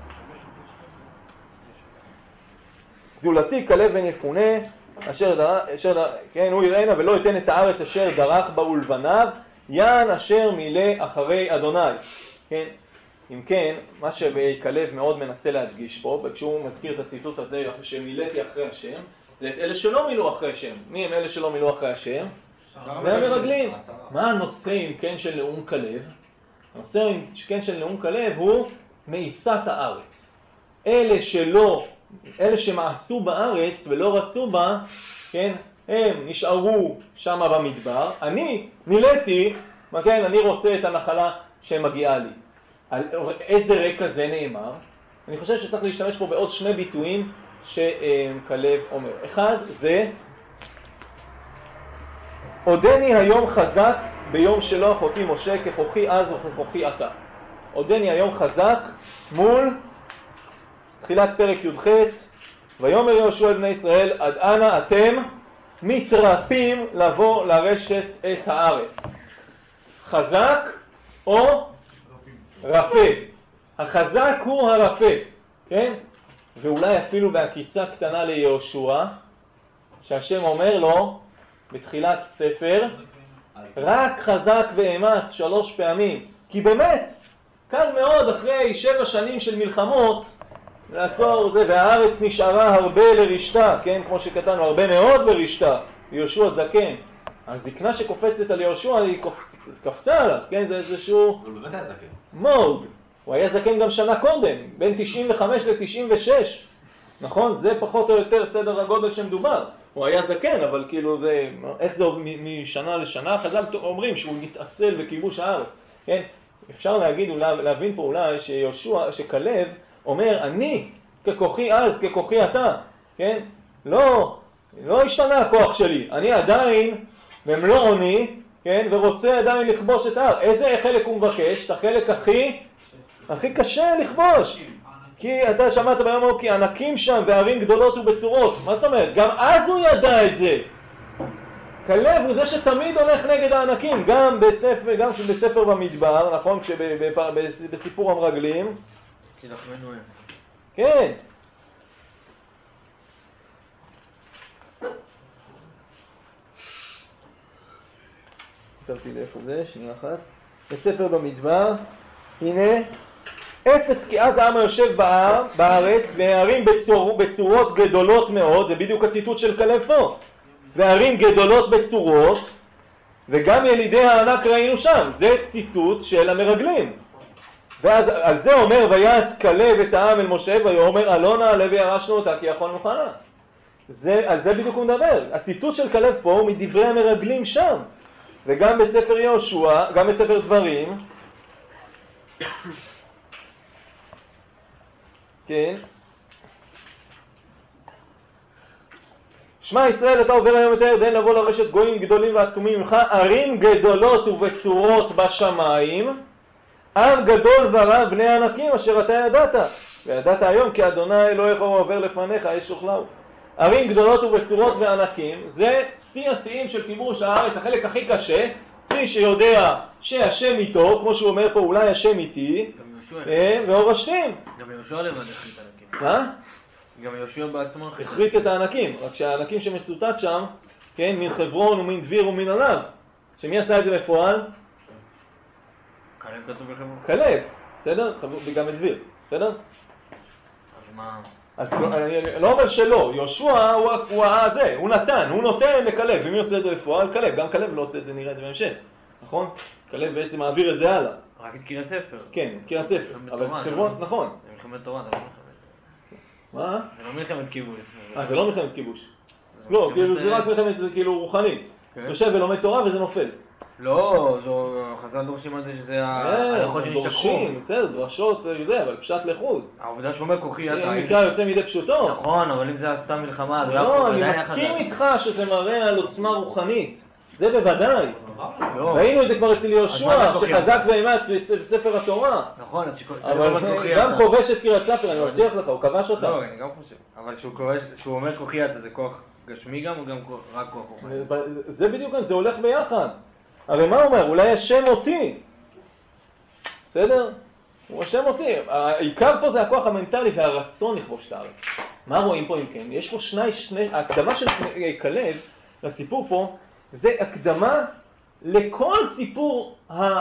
זולתי כלב ונפונה, כן, הוא יראינה ולא ייתן את הארץ אשר דרך בה ולבניו, יען אשר מילא אחרי אדוני. כן, אם כן, מה שכלב מאוד מנסה להדגיש פה, וכשהוא מזכיר את הציטוט הזה שמילאתי אחרי השם, זה את אלה שלא מילאו אחרי השם. מי הם אלה שלא מילאו אחרי השם? זה המרגלים. מה הנושא אם כן של נאום כלב? הנושא אם כן של נאום כלב הוא מאיסת הארץ. אלה שמעשו בארץ ולא רצו בה, כן, הם נשארו שם במדבר. אני מילאתי, כן, אני רוצה את הנחלה שמגיעה לי. על איזה רקע זה נאמר? אני חושב שצריך להשתמש פה בעוד שני ביטויים שכלב אומר. אחד זה עודני היום חזק ביום שלא אחותי משה ככוחי אז וככוחי אתה. עודני היום חזק מול תחילת פרק י"ח, ויאמר יהושע אל בני ישראל עד אנה אתם מתרפים לבוא לרשת את הארץ. חזק או רפה. החזק הוא הרפה, כן? ואולי אפילו בהקיצה קטנה ליהושע, שהשם אומר לו בתחילת ספר, רק חזק ואמץ 3 פעמים. כי באמת, קל מאוד אחרי 7 שנים של מלחמות, לעצור זה, והארץ נשארה הרבה לרשתה, כן? כמו שכתבנו, הרבה מאוד לרשתה, יהושע זקן. הזקנה שקופצת על יהושע היא קפצה עליו, כן? זה איזשהו... הוא באמת היה זקן. מוד. הוא היה זקן גם שנה קודם, בין 95 ל-96. נכון? זה פחות או יותר סדר הגודל שמדובר. הוא היה זקן, אבל כאילו זה... איך זה משנה לשנה? חז"ל אומרים שהוא מתעצל בכיבוש הארץ. כן? אפשר להגיד, להבין פה אולי שיהושע, שכלב אומר, אני ככוחי אז, ככוחי אתה. כן? לא השתנה הכוח שלי. אני עדיין במלואוני, כן? ורוצה עדיין לכבוש את ההר. איזה חלק הוא מבקש? את החלק הכי קשה לכבוש. כי אתה שמעת ביום ההוא כי ענקים שם וערים גדולות ובצורות. מה זאת אומרת? גם אז הוא ידע את זה. כלב הוא זה שתמיד הולך נגד הענקים, גם בספר במדבר, נכון? בסיפור המרגלים. כי לחמנו הם. כן. כתבתי לאיפה זה, שנייה אחת. בספר במדבר, הנה, אפס כי אז העם היושב בארץ, והערים בצורות גדולות מאוד, זה בדיוק הציטוט של כלב פה, והערים גדולות בצורות, וגם ילידי הענק ראינו שם, זה ציטוט של המרגלים. ואז על זה אומר, ויעש כלב את העם אל משה, ויאמר אלונה עלה וירשנו אותה כי יכול מוכנה. על זה בדיוק הוא מדבר. הציטוט של כלב פה הוא מדברי המרגלים שם. וגם בספר יהושע, גם בספר דברים, כן. שמע ישראל, אתה עובר היום את הירדן לבוא לרשת גויים גדולים ועצומים ממך, ערים גדולות ובצורות בשמיים, עם גדול ורב בני ענקים אשר אתה ידעת. וידעת היום כי אדוני אלוהיך עובר לפניך, יש אוכלהו. ערים גדולות ובצורות וענקים, זה שיא השיאים של כיבוש הארץ, החלק הכי קשה, מי שיודע שהשם איתו, כמו שהוא אומר פה, אולי השם איתי, והורשתים. גם יהושע לבד החריט ענקים. מה? גם יהושע בעצמו החריט את הענקים, רק שהענקים שמצוטט שם, כן, מן חברון ומן דביר ומן ענב. שמי עשה את זה בפועל? כלב כתוב בחברון. כלב, בסדר? וגם את דביר, בסדר? אז מה? אז אני לא אומר שלא, יהושע הוא הזה, הוא נותן לכלב, ומי עושה את זה בפועל? כלב, גם כלב לא עושה את זה, נראה את זה בהמשך, נכון? כלב בעצם מעביר את זה הלאה. רק את קריאת ספר. כן, קריאת ספר, אבל חברון, נכון. זה מלחמת תורה, זה לא מלחמת. מה? זה לא מלחמת כיבוש. זה לא מלחמת כיבוש. לא, זה רק מלחמת, זה כאילו רוחני. יושב ולומד תורה וזה נופל. לא, חז"ל דורשים על זה שזה ההלכות שנשתכחו. דורשים, בסדר, דרשות, זה, אבל פשט לחוד. העובדה שהוא אומר כוחי אתה. אם מקרא יוצא מידי פשוטו. נכון, אבל אם זה סתם מלחמה, אז לא, אני מסכים איתך שזה מראה על עוצמה רוחנית. זה בוודאי. ראינו את זה כבר אצל יהושע, שחזק ואמץ בספר התורה. נכון, אבל גם כובש את קריית ספר, אני מבטיח לך, הוא כבש אותה. לא, אני גם חושב. אבל כשהוא אומר כוחי אתה, זה כוח גשמי גם או גם רק כוח רוחני? זה בדיוק, זה הולך ביחד. הרי מה הוא אומר? אולי השם אותי. בסדר? הוא השם אותי. העיקר פה זה הכוח המנטלי והרצון לכבוש את הארץ. מה רואים פה אם כן? יש פה ההקדמה של כלב לסיפור פה, זה הקדמה לכל סיפור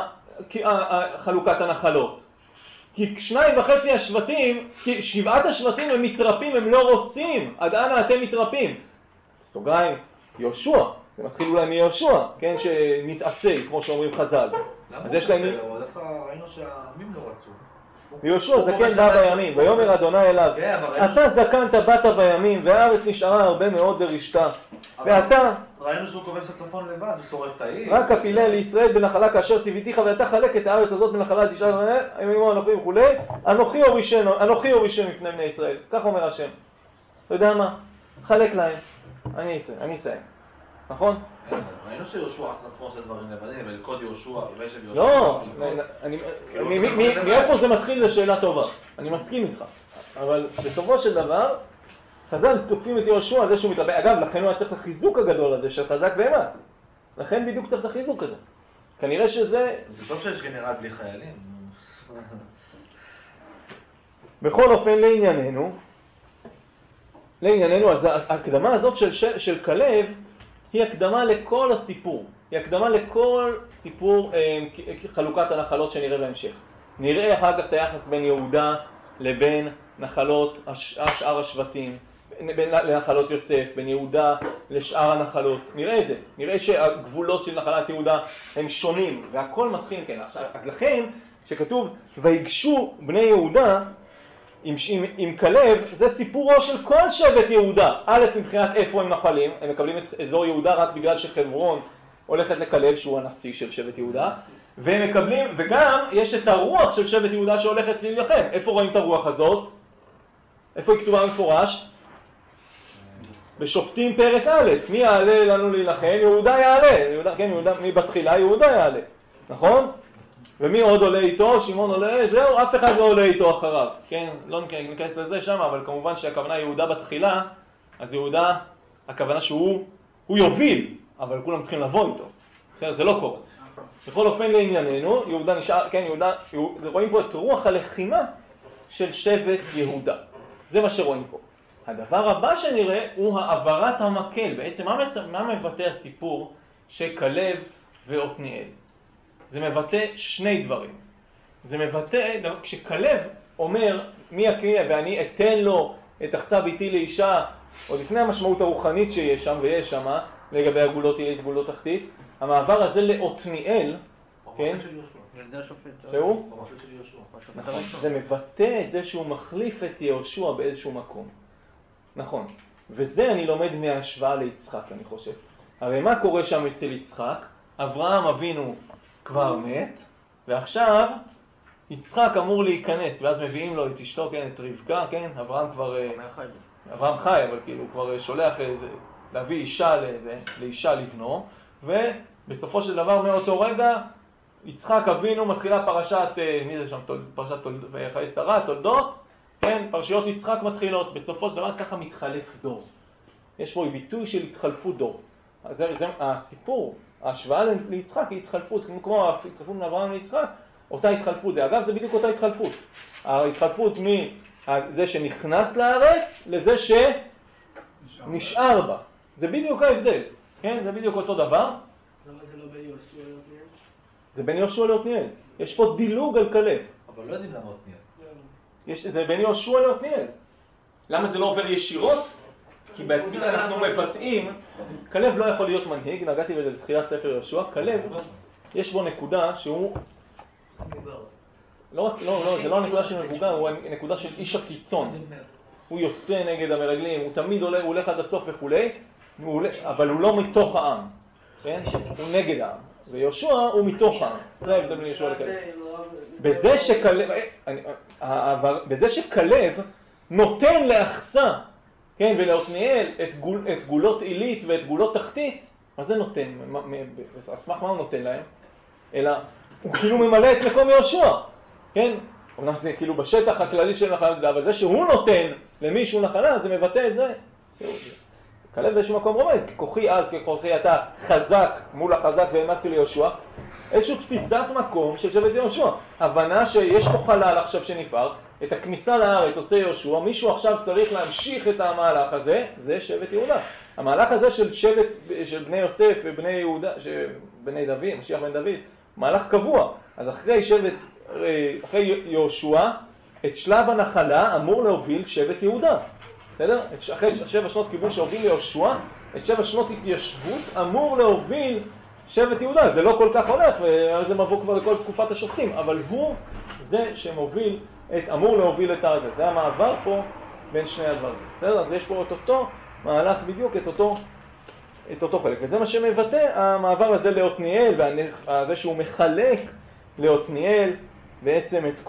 חלוקת הנחלות. כי 2.5 השבטים, כי 7 השבטים הם מתרפים, הם לא רוצים. עד אנה אתם מתרפים? סוגריים, יהושע. זה מתחיל אולי מיהושע, כן, שנתעצל, כמו שאומרים חז"ל. אז יש להם... דווקא ראינו שהעמים לא רצו. יהושע זקן בא בימים, ויאמר אדוני אליו, אתה זקנת באת בימים, והארץ נשארה הרבה מאוד לרשתה. ואתה... ראינו שהוא כובש את הצפון לבד, הוא שורף את העיר. רק הפילה לישראל בנחלה כאשר ציוויתיך, ואתה חלק את הארץ הזאת בנחלה תשאר, עמו אנוכי וכו', אנוכי הורישם מפני בני ישראל. כך אומר השם. אתה יודע מה? חלק להם. אני אסיים. נכון? ראינו שיהושע עשה עצמו של דברים לבנים, ולקוד יהושע, וישב יהושע. לא, מאיפה זה מתחיל לשאלה טובה. אני מסכים איתך. אבל בסופו של דבר, חז"ל תוקפים את יהושע על זה שהוא מתרבה. אגב, לכן הוא היה צריך את החיזוק הגדול הזה של חזק ואמץ. לכן בדיוק צריך את החיזוק הזה. כנראה שזה... זה טוב שיש גנרל בלי חיילים. בכל אופן, לענייננו, אז ההקדמה הזאת של כלב, היא הקדמה לכל הסיפור. היא הקדמה לכל סיפור חלוקת הנחלות שנראה בהמשך. נראה אחר כך את היחס בין יהודה לבין נחלות שאר השבטים, לנחלות יוסף, בין יהודה לשאר הנחלות. נראה את זה. נראה שהגבולות של נחלת יהודה הם שונים, והכל מתחיל כן. אז לכן, כשכתוב ויגשו בני יהודה, עם כלב, זה סיפורו של כל שבט יהודה. א', מבחינת איפה הם נחלים, הם מקבלים את אזור יהודה רק בגלל שחברון הולכת לכלב שהוא הנשיא של שבט יהודה, והם מקבלים, וגם יש את הרוח של שבט יהודה שהולכת להילחם. איפה רואים את הרוח הזאת? איפה היא כתובה מפורש? בשופטים פרק א', מי יעלה לנו להילחם? יהודה יעלה. כן, בתחילה יהודה יעלה. נכון? ומי עוד עולה איתו? שמעון עולה, זהו, אף אחד לא עולה איתו אחריו. כן, לא ניכנס לזה שם, אבל כמובן שהכוונה יהודה בתחילה, אז יהודה, הכוונה שהוא יוביל, אבל כולם צריכים לבוא איתו. זה לא קורה. בכל אופן לענייננו, יהודה נשאר, כן, רואים פה את רוח הלחימה של שבט יהודה. זה מה שרואים פה. הדבר הבא שנראה הוא העברת המקל. בעצם מה מבטא הסיפור של כלב ועתניאל? זה מבטא שני דברים. זה מבטא, כשכלב אומר מי יקריע ואני אתן לו את תחסה ביתי לאישה, עוד לפני המשמעות הרוחנית שיש שם ויש שם, לגבי הגבולות עילית, גבולות תחתית, המעבר הזה לעתניאל, כן? שהוא? נכון, זה מבטא את זה שהוא מחליף את יהושע באיזשהו מקום. נכון. וזה אני לומד מההשוואה ליצחק, אני חושב. הרי מה קורה שם אצל יצחק? אברהם אבינו כבר מת, ועכשיו יצחק אמור להיכנס, ואז מביאים לו את אשתו, כן, את רבקה, כן, אברהם כבר... אברהם חי, אבל כאילו הוא כבר שולח להביא אישה לאישה לבנו, ובסופו של דבר מאותו רגע יצחק אבינו מתחילה פרשת, מי זה שם? פרשת חיי שרה, תולדות, כן, פרשיות יצחק מתחילות, בסופו של דבר ככה מתחלף דור. יש פה ביטוי של התחלפות דור. זה הסיפור. ההשוואה ליצחק היא התחלפות, כמו ההתחלפות מאברהם ליצחק, אותה התחלפות. זה, אגב, זה בדיוק אותה התחלפות. ההתחלפות מזה שנכנס לארץ לזה שנשאר בה. זה בדיוק ההבדל. כן? זה בדיוק אותו דבר. למה זה לא בין יהושע לעתניאל? זה בין יהושע לעתניאל. יש פה דילוג על כלב. אבל לא יודעים למה עתניאל. זה בין יהושע לעתניאל. למה זה לא עובר ישירות? כי בעצמית אנחנו מבטאים, כלב לא יכול להיות מנהיג, נגעתי בזה בתחילת ספר יהושע, כלב יש בו נקודה שהוא... לא, זה לא הנקודה של מבוגר, הוא הנקודה של איש הקיצון. הוא יוצא נגד המרגלים, הוא תמיד עולה, הוא הולך עד הסוף וכו', אבל הוא לא מתוך העם, כן? הוא נגד העם. ויהושע הוא מתוך העם. זה ההבדל בין יהושע לכלב. בזה שכלב נותן לאחסה, כן, ולעתניאל את גולות עילית ואת גולות תחתית, מה זה נותן? אסמך מה הוא נותן להם? אלא הוא כאילו ממלא את מקום יהושע, כן? אמנם זה כאילו בשטח הכללי של נחלה, אבל זה שהוא נותן למישהו נחלה, זה מבטא את זה. כלב באיזשהו מקום רומז, ככוחי אז, ככוחי אתה חזק מול החזק ואימצתי ליהושע, איזושהי תפיסת מקום של שבט יהושע. הבנה שיש פה חלל עכשיו שנפער, את הכניסה לארץ עושה יהושע, מישהו עכשיו צריך להמשיך את המהלך הזה, זה שבט יהודה. המהלך הזה של שבט, של בני יוסף ובני יהודה, בני דוד, משיח בן דוד, מהלך קבוע. אז אחרי יהושע, את שלב הנחלה אמור להוביל שבט יהודה. בסדר? אחרי 7 שנות כיבוש שהוביל ליהושע, את 7 שנות התיישבות אמור להוביל שבט יהודה. זה לא כל כך הולך, וזה מבוא כבר לכל תקופת השופטים, אבל הוא זה שמוביל, אמור להוביל את הזה. זה המעבר פה בין שני הדברים. בסדר? אז יש פה את אותו מהלך בדיוק, את אותו חלק. וזה מה שמבטא המעבר הזה לעתניאל, וזה שהוא מחלק לעתניאל בעצם את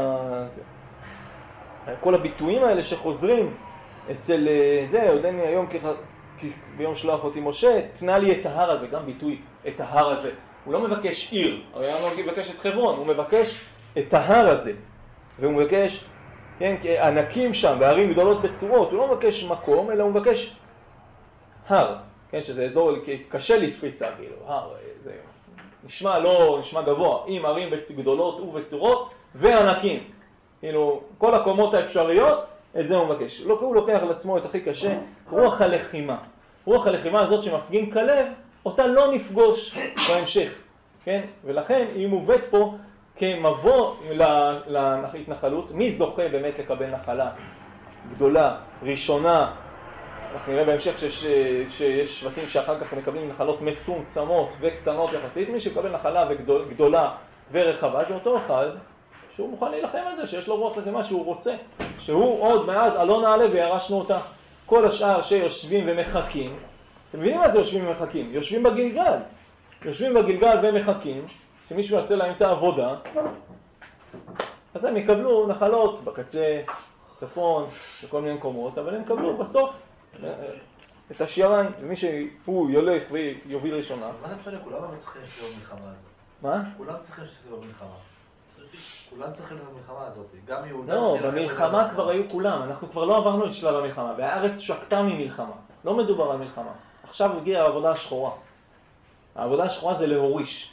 כל הביטויים האלה שחוזרים אצל זה, עודני היום ביום שלח אותי משה, תנה לי את ההר הזה, גם ביטוי את ההר הזה. הוא לא מבקש עיר, הרי הוא לא מבקש את חברון, הוא מבקש את ההר הזה. והוא מבקש, כן, ענקים שם, בערים גדולות בצורות, הוא לא מבקש מקום, אלא הוא מבקש הר, כן, שזה אזור קשה לתפיסה, כאילו, הר, זה נשמע גבוה, עם ערים גדולות ובצורות וענקים. כאילו, כל הקומות האפשריות, את זה הוא מבקש. הוא לוקח על עצמו את הכי קשה, רוח הלחימה. רוח הלחימה הזאת שמפגין כלב, אותה לא נפגוש בהמשך, כן? ולכן היא מובאת פה כמבוא להתנחלות. מי זוכה באמת לקבל נחלה גדולה, ראשונה? אנחנו נראה בהמשך שיש שבטים שאחר כך מקבלים נחלות מצומצמות וקטנות יחסית. מי שקבל נחלה גדולה ורחבה זה אותו אחד שהוא מוכן להילחם על זה, שיש לו רוח לחימה שהוא רוצה, שהוא עוד מאז אלון נעלה וירשנו אותה. כל השאר שיושבים ומחכים, אתם מבינים מה זה יושבים ומחכים? יושבים בגלגל. יושבים בגלגל ומחכים שמישהו יעשה להם את העבודה, אז הם יקבלו נחלות בקצה, צפון, בכל מיני מקומות, אבל הם יקבלו בסוף את השיריים, ומי שהוא ילך ויוביל ראשונה. מה זה משנה? כולם צריכים שתהיה במלחמה הזאת. מה? כולם צריכים שתהיה במלחמה. כולם צריכים במלחמה הזאת. גם יהודה... לא, במלחמה כבר היו כולם. אנחנו כבר לא עברנו את שלב המלחמה, והארץ שקטה ממלחמה. לא מדובר על מלחמה. עכשיו הגיעה העבודה השחורה. העבודה השחורה זה להוריש.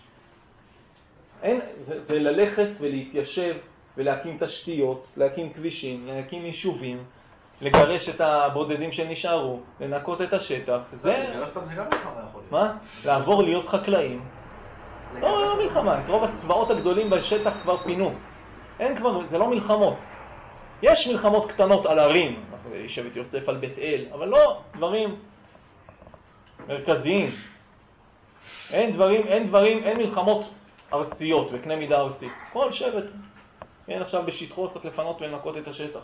זה ללכת ולהתיישב ולהקים תשתיות, להקים כבישים, להקים יישובים, לגרש את הבודדים שנשארו, לנקות את השטח. זה... מה? לעבור להיות חקלאים. לא מלחמה, את רוב הצבאות הגדולים בשטח כבר פינו. אין כבר, זה לא מלחמות. יש מלחמות קטנות על ערים, שבט יוסף על בית אל, אבל לא דברים מרכזיים. אין מלחמות ארציות בקנה מידה ארצי. כל שבט, אין עכשיו בשטחו צריך לפנות ולנקות את השטח.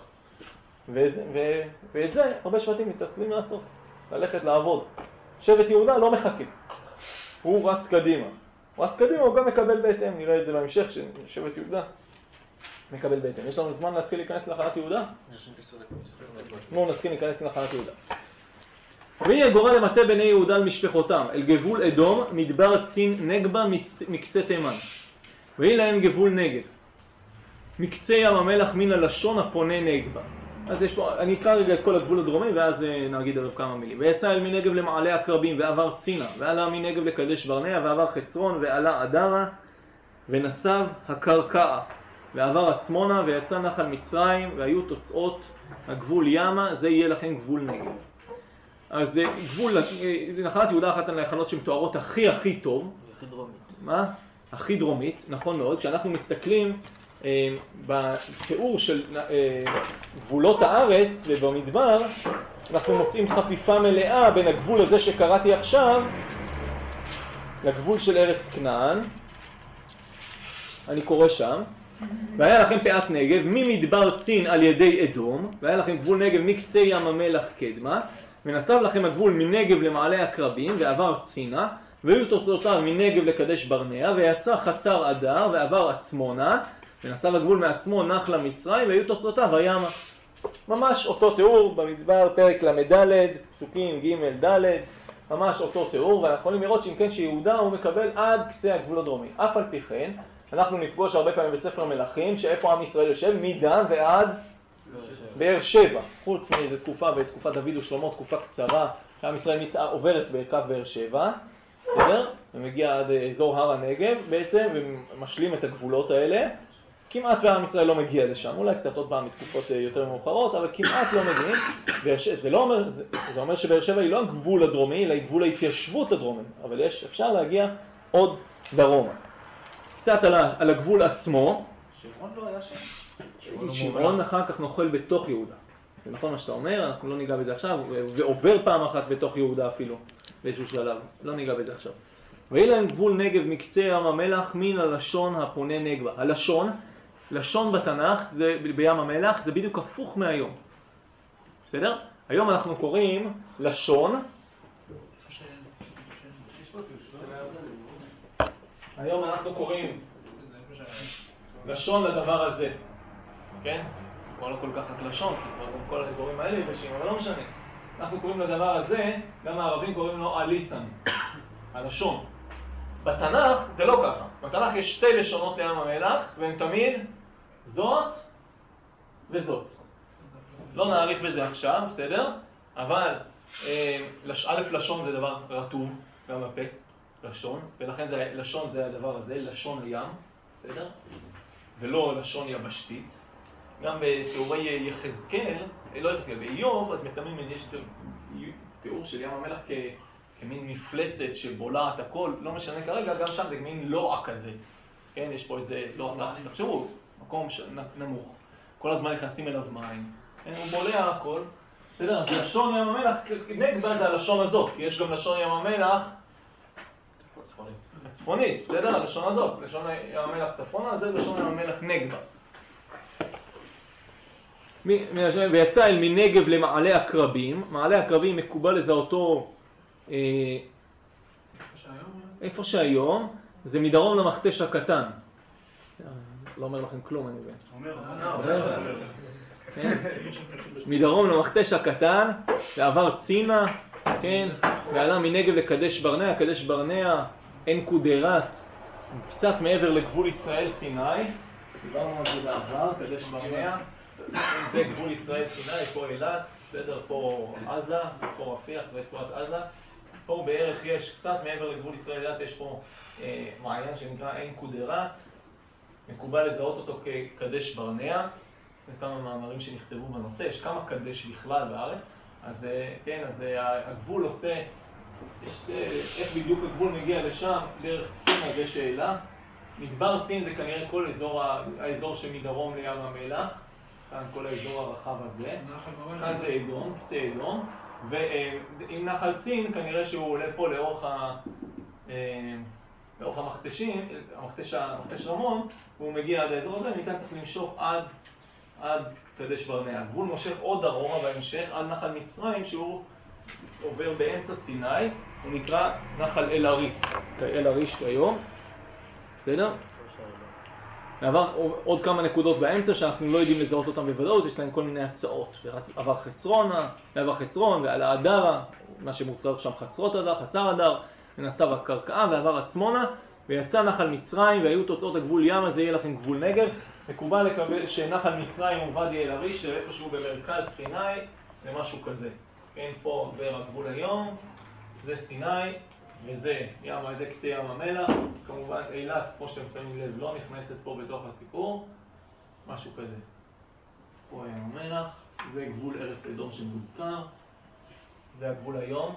ואת זה הרבה שבטים מתעצלים לעשות, ללכת לעבוד. שבט יהודה לא מחכה, הוא רץ קדימה. הוא רץ קדימה, הוא גם מקבל בהתאם, נראה את זה בהמשך ששבט יהודה מקבל בהתאם. יש לנו זמן להתחיל להיכנס לנחלת יהודה? נתחיל להיכנס לנחלת יהודה. ויהיה גורל למטה בני יהודה על משפחותם, אל גבול אדום, מדבר צין נגבה מקצה תימן. ויהיה להם גבול נגב. מקצה ים המלח מן הלשון הפונה נגבה. אז יש פה, אני אקרא רגע את כל הגבול הדרומי ואז נגיד עליו כמה מילים. ויצא אל מנגב למעלה הקרבים ועבר צינה, ועלה מנגב לקדש ברנע, ועבר חצרון, ועלה אדרה, ונסב הקרקעה, ועבר עצמונה, ויצא נחל מצרים, והיו תוצאות הגבול ימה, זה יהיה לכם גבול נגב. אז גבול, נחלת יהודה אחת הנחלות שמתוארות הכי טוב. הכי דרומית. מה? הכי דרומית, נכון מאוד. כשאנחנו מסתכלים בתיאור של גבולות הארץ ובמדבר, אנחנו מוצאים חפיפה מלאה בין הגבול הזה שקראתי עכשיו לגבול של ארץ כנען. אני קורא שם. והיה לכם פאת נגב ממדבר צין על ידי אדום, והיה לכם גבול נגב מקצה ים המלח קדמה, ונסב לכם הגבול מנגב למעלה הקרבים ועבר צינה, והיו תוצאותיו מנגב לקדש ברנע, ויצא חצר אדר ועבר עצמונה, ונסב הגבול מעצמון נחלה מצרים, והיו תוצאותיו הימה. ממש אותו תיאור במדבר פרק למדלת, פסוקים ג' ד', ממש אותו תיאור, ואנחנו יכולים לראות שאם כן שיהודה הוא מקבל עד קצה הגבול הדרומי. אף על פי כן, אנחנו נפגוש הרבה פעמים בספר מלכים, שאיפה עם ישראל יושב, מדן ועד באר שבע. חוץ מאיזו תקופה, בתקופת דוד ושלמה, תקופה קצרה, שעם ישראל עוברת בקו באר שבע, בסדר? ומגיע עד אזור הר הנגב בעצם, ומשלים את הגבולות האלה. כמעט ועם ישראל לא מגיע לשם, אולי קצת עוד פעם מתקופות יותר מאוחרות, אבל כמעט לא מגיעים. זה אומר שבאר שבע היא לא הגבול הדרומי, אלא היא גבול ההתיישבות הדרומי, אבל אפשר להגיע עוד דרומה. קצת על הגבול עצמו. שמעון לא היה שם. שמעון אחר כך נוכל בתוך יהודה. זה נכון מה שאתה אומר, אנחנו לא ניגע בזה עכשיו, ועובר פעם אחת בתוך יהודה אפילו, באיזשהו שלב, לא ניגע בזה עכשיו. ויהיה להם גבול נגב מקצה ים המלח מן הלשון הפונה נגבה. לשון בתנ"ך, זה בים המלח, זה בדיוק הפוך מהיום. בסדר? היום אנחנו קוראים לשון. היום אנחנו קוראים לשון לדבר הזה. כן? כבר לא כל כך רק לשון, כי כבר גם כל האזורים האלה יבשים, אבל לא משנה. אנחנו קוראים לדבר הזה, גם הערבים קוראים לו אליסן. הלשון. בתנ"ך זה לא ככה. בתנ"ך יש שתי לשונות לים המלח, והן תמיד זאת וזאת. לא נאריך בזה עכשיו, בסדר? אבל א' לשון זה דבר רטוב, גם הפה, לשון, ולכן לשון זה הדבר הזה, לשון הים, בסדר? ולא לשון יבשתית. גם בתיאורי יחזקאל, לא יחזקאל, באיוב, אז מתאמים יש תיאור של ים המלח כמין מפלצת שבולעת הכל, לא משנה כרגע, גם שם זה מין לוע כזה. כן, יש פה איזה לוע, תחשבו, מקום נמוך, כל הזמן נכנסים אליו מים, הוא בולע הכל. בסדר, אז לשון ים המלח, נגבה זה הלשון הזאת, כי יש גם לשון ים המלח הצפונית, בסדר, הלשון הזאת, לשון ים המלח צפונה, זה לשון ים המלח נגבה. ויצא אל מנגב למעלה הקרבים, מעלה הקרבים מקובל לזהותו איפה שהיום, זה מדרום למכתש הקטן. לא אומר לכם כלום, אני מבין. מדרום למכתש הקטן, ועבר צינה, כן, ועלה מנגב לקדש ברנע, קדש ברנע, אין קודרת, קצת מעבר לגבול ישראל סיני, דיברנו על זה בעבר, קדש ברנע, זה גבול ישראל סיני, פה אילת, בסדר, פה עזה, פה רפיח ורצועת עזה, פה בערך יש קצת מעבר לגבול ישראל אילת, יש פה מעיין שנקרא אין קודרת, מקובל לזהות אותו כקדש ברנע, זה כמה מאמרים שנכתבו בנושא, יש כמה קדש בכלל בארץ, אז כן, אז הגבול עושה, איך בדיוק הגבול מגיע לשם, דרך צין הזה שאלה, מדבר צין זה כנראה כל האזור שמדרום לים המלח, כאן כל האזור הרחב הזה, כאן זה אדום, קצה אדום, ועם נחל צין כנראה שהוא עולה פה לאורך המכתשים, המכתש רמון, והוא מגיע עד האזור הזה, מכאן צריך למשוך עד קדש ברנע. הגבול מושך עוד דרומה בהמשך עד נחל מצרים שהוא עובר באמצע סיני, הוא נקרא נחל אל אריש, אל אריש היום, בסדר? ועבר עוד כמה נקודות באמצע שאנחנו לא יודעים לזהות אותם בוודאות, יש להם כל מיני הצעות. ועבר חצרון ועל האדרה, מה שמוזכר שם חצרות אדר, חצר אדר, ונסע בקרקעה ועבר עצמונה, ויצא נחל מצרים והיו תוצאות הגבול ים, אז יהיה לכם גבול נגב. מקובל לקבל שנחל מצרים הוא ואדי אל אריש, שאיפשהו במרכז סיני, זה משהו כזה. כן, פה עובר הגבול היום, זה סיני, וזה קצה ים המלח, כמובן אילת, כמו שאתם שמים לב, לא נכנסת פה בתוך הסיפור, משהו כזה. פה ים המלח, זה גבול ארץ אדום שמוזכר, זה הגבול היום,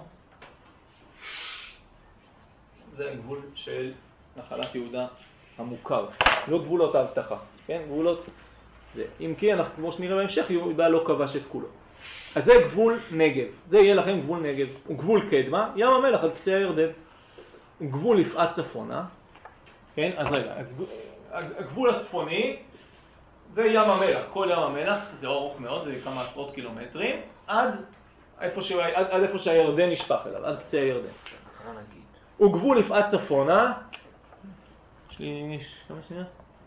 זה הגבול של נחלת יהודה המוכר, לא גבולות ההבטחה, כן, גבולות, אם כי אנחנו, כמו שנראה בהמשך, יהודה לא כבש את כולו. אז זה גבול נגב, זה יהיה לכם גבול נגב, הוא גבול קדמה, ים המלח על קצה הירדן, הוא גבול יפעת צפונה, כן, אז רגע, אז הגבול הצפוני זה ים המלח, כל ים המלח, זה ארוך מאוד, זה כמה עשרות קילומטרים, עד איפה שהירדן נשפך אליו, עד קצה הירדן. הוא גבול יפעת צפונה, יש לי כמה שנייה?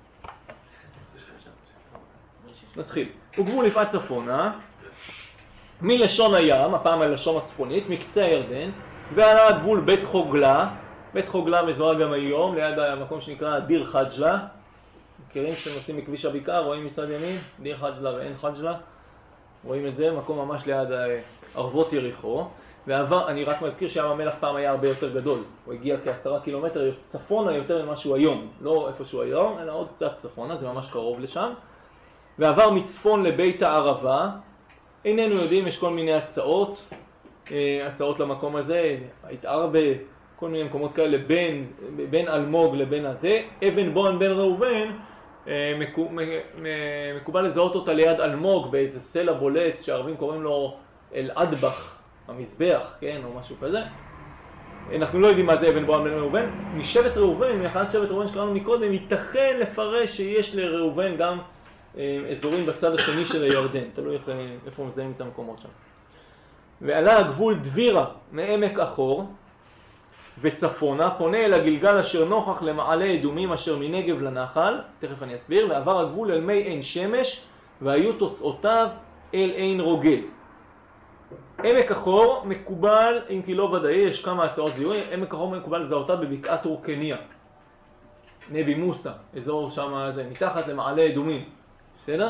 נתחיל, הוא גבול יפעת צפונה, מלשון הים, הפעם הלשון הצפונית, מקצה הירדן, ועלה הגבול בית חוגלה. בית חוגלה מזוהה גם היום, ליד המקום שנקרא דיר חג'לה. מכירים כשאתם נוסעים בכביש הבקעה, רואים מצד ימין, דיר חג'לה ועין חג'לה. רואים את זה, מקום ממש ליד ערבות יריחו. ועבר, אני רק מזכיר שים המלח פעם היה הרבה יותר גדול. הוא הגיע כ10 קילומטר צפונה יותר ממה שהוא היום. לא איפה שהוא היום, אלא עוד קצת צפונה, זה ממש קרוב לשם. ועבר מצפון לבית הערבה. איננו יודעים, יש כל מיני הצעות למקום הזה. התאר בכל מיני מקומות כאלה בין אלמוג לבין הזה. אבן בוהן בן ראובן, מקובל לזהות אותה ליד אלמוג באיזה סלע בולט שהערבים קוראים לו אל-אדבח. המזבח, כן, או משהו כזה. אנחנו לא יודעים מה זה אבן בוהן בן ראובן. משבט ראובן, מאחד שבט ראובן שקראנו מקודם, ייתכן לפרש שיש לראובן גם אזורים בצד השני של הירדן. תלוי איפה מזהים את המקומות שם. ועלה הגבול דבירה מעמק אחור וצפונה, פונה אל הגלגל אשר נוכח למעלה אדומים אשר מנגב לנחל, תכף אני אסביר, ועבר הגבול אל מי עין שמש, והיו תוצאותיו אל עין רוגל. עמק אחור מקובל, אם כי לא ודאי, יש כמה הצעות זיהוי, עמק אחור מקובל לזהותה בבקעת רוקניה. נבי מוסא, אזור שם זה, מתחת למעלה אדומים. בסדר?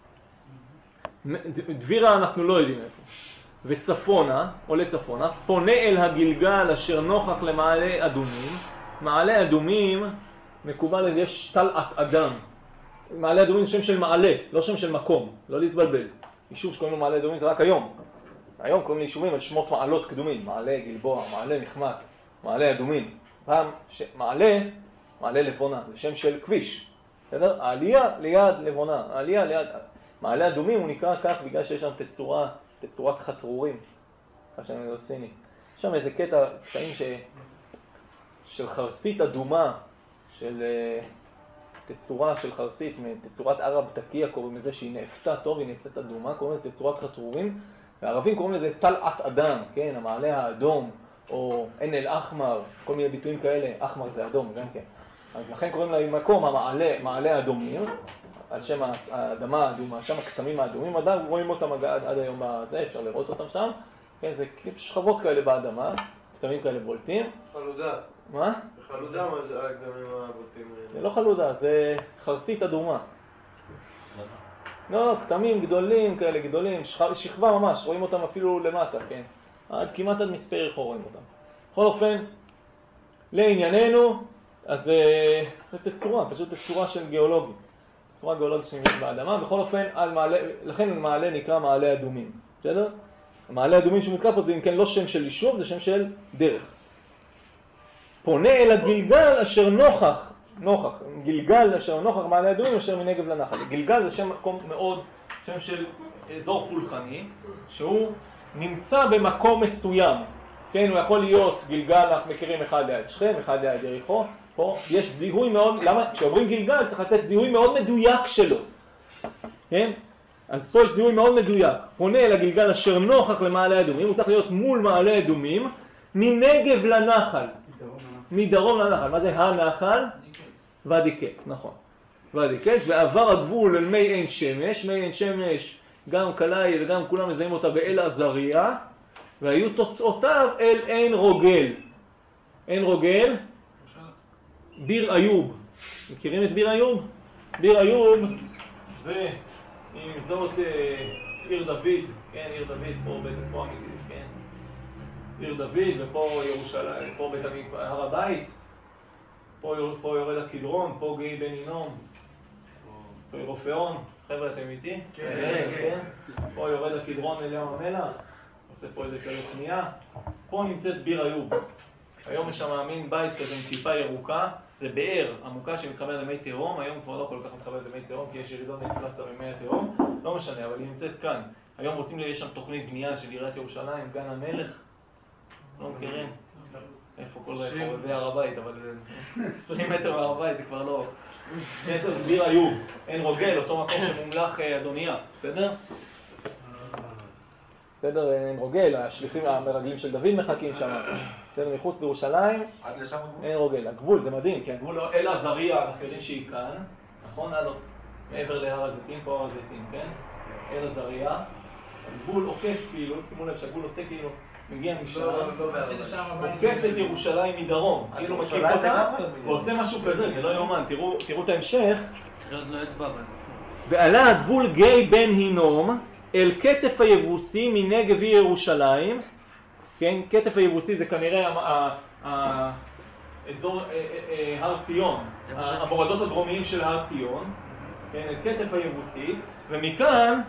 דבירה אנחנו לא יודעים איפה. וצפונה, עולה צפונה, פונה אל הגלגל אשר נוכח למעלה אדומים. מעלה אדומים מקובל, יש תלעת אדם. מעלה אדומים זה שם של מעלה, לא שם של מקום, לא להתבלבל. יישוב שקוראים לו מעלה אדומים זה רק היום. היום קוראים ליישובים על שמות מעלות קדומים, מעלה גלבוע, מעלה נחמס, מעלה אדומים. פעם מעלה לבונה, זה שם של כביש. בסדר? העלייה ליד לבונה, העלייה ליד... מעלה אדומים הוא נקרא כך בגלל שיש שם תצורת חתרורים. עכשיו אני לא סיני. יש שם איזה קטעים של חרסית אדומה, של תצורה של חרסית, מתצורת ערב תקיה, קוראים לזה שהיא נאפתה טוב, היא נעשית אדומה, קוראים לזה תצורת חתרורים. והערבים קוראים לזה תלעת אדם, כן, המעלה האדום, או עין אל אחמר, כל מיני ביטויים כאלה, אחמר זה אדום, גם כן. אז לכן קוראים להם מקום המעלה האדומים, על שם האדמה האדומה, שם הכתמים האדומים, עדיין רואים אותם עד היום בזה, אפשר לראות אותם שם, כן, זה שכבות כאלה באדמה, כתמים כאלה בולטים. חלודה. מה? חלודה מה זה הכתמים הבולטים? זה לא חלודה, זה חרסית אדומה. לא, כתמים גדולים כאלה, גדולים, שכבה ממש, רואים אותם אפילו למטה, כן? כמעט עד מצפה יריחו רואים אותם. בכל אופן, לענייננו, אז זה תצורה, פשוט תצורה של גיאולוגיה. תצורה גיאולוגית שנמצאת באדמה, בכל אופן, לכן מעלה נקרא מעלה אדומים, בסדר? המעלה אדומים שמוזכר פה זה אם כן לא שם של יישוב, זה שם של דרך. פונה אל הגלגל אשר נוכח, גלגל אשר נוכח מעלה אדומים אשר מנגב לנחל. גלגל זה שם מקום מאוד, שם של אזור פולחני, שהוא נמצא במקום מסוים. כן, הוא יכול להיות גלגל, אנחנו מכירים אחד ליד שכם, אחד ליד יריחו. פה יש זיהוי מאוד, למה? כשעוברים גלגל צריך לתת זיהוי מאוד מדויק שלו. כן? אז פה יש זיהוי מאוד מדויק. פונה אל הגלגל אשר נוכח למעלה אדומים, הוא צריך להיות מול מעלה אדומים, מנגב לנחל. מדרום לנחל. מה זה הנחל? ואדי קט, נכון. ואדי קט, ועבר הגבול אל מי עין שמש. מי עין שמש, גם קלעי וגם כולם מזהים אותה באל עזריה, והיו תוצאותיו אל עין רוגל. עין רוגל, ביר איוב. מכירים את ביר איוב? ביר איוב זה, אם זאת עיר דוד, כן, עיר דוד, פה בית המקדש, כן. עיר דוד, ופה ירושלים, פה בית הר הבית. פה יורד הקדרון, פה גיא בן הינום, פה ירופאון, חבר'ה אתם איתי? כן. פה יורד הקדרון אל ים המלח, עושה פה איזה כאלה צניעה. פה נמצאת ביר איוב. היום יש שם מין בית כזה עם טיפה ירוקה, זה באר עמוקה שמתחברת למי תהום, היום כבר לא כל כך מתחברת למי תהום כי יש ירידות אינפלציה במי התהום, לא משנה, אבל היא נמצאת כאן. היום רוצים יש שם תוכנית בנייה של עיריית ירושלים, גן המלך, לא מכירים? איפה כל זה חובבי הר הבית, אבל 20 מטר מהר הבית זה כבר לא... בעצם ביר איוב, עין רוגל, אותו מקום שמומלך אדוניה, בסדר? בסדר, עין רוגל, השליחים המרגלים של דוד מחכים שם, בסדר, מחוץ לירושלים, עין רוגל. הגבול, זה מדהים, כי הגבול אל עזריה, אנחנו יודעים שהיא כאן, נכון? מעבר להר הזיתים, פה הר הזיתים, כן? אל עזריה. הגבול עוקף כאילו, שימו לב שהגבול עושה כאילו מגיע משם, שם עוקף את ירושלים מדרום, כאילו מקיף אותה, ועושה משהו כזה, זה לא יאומן, תראו את ההמשך. ועלה הגבול גיא בן הינום אל כתף היבוסי מנגב ירושלים, כן, כתף היבוסי זה כנראה אזור הר ציון, המורדות הדרומיים של הר ציון, כן, אל כתף היבוסי, ומכאן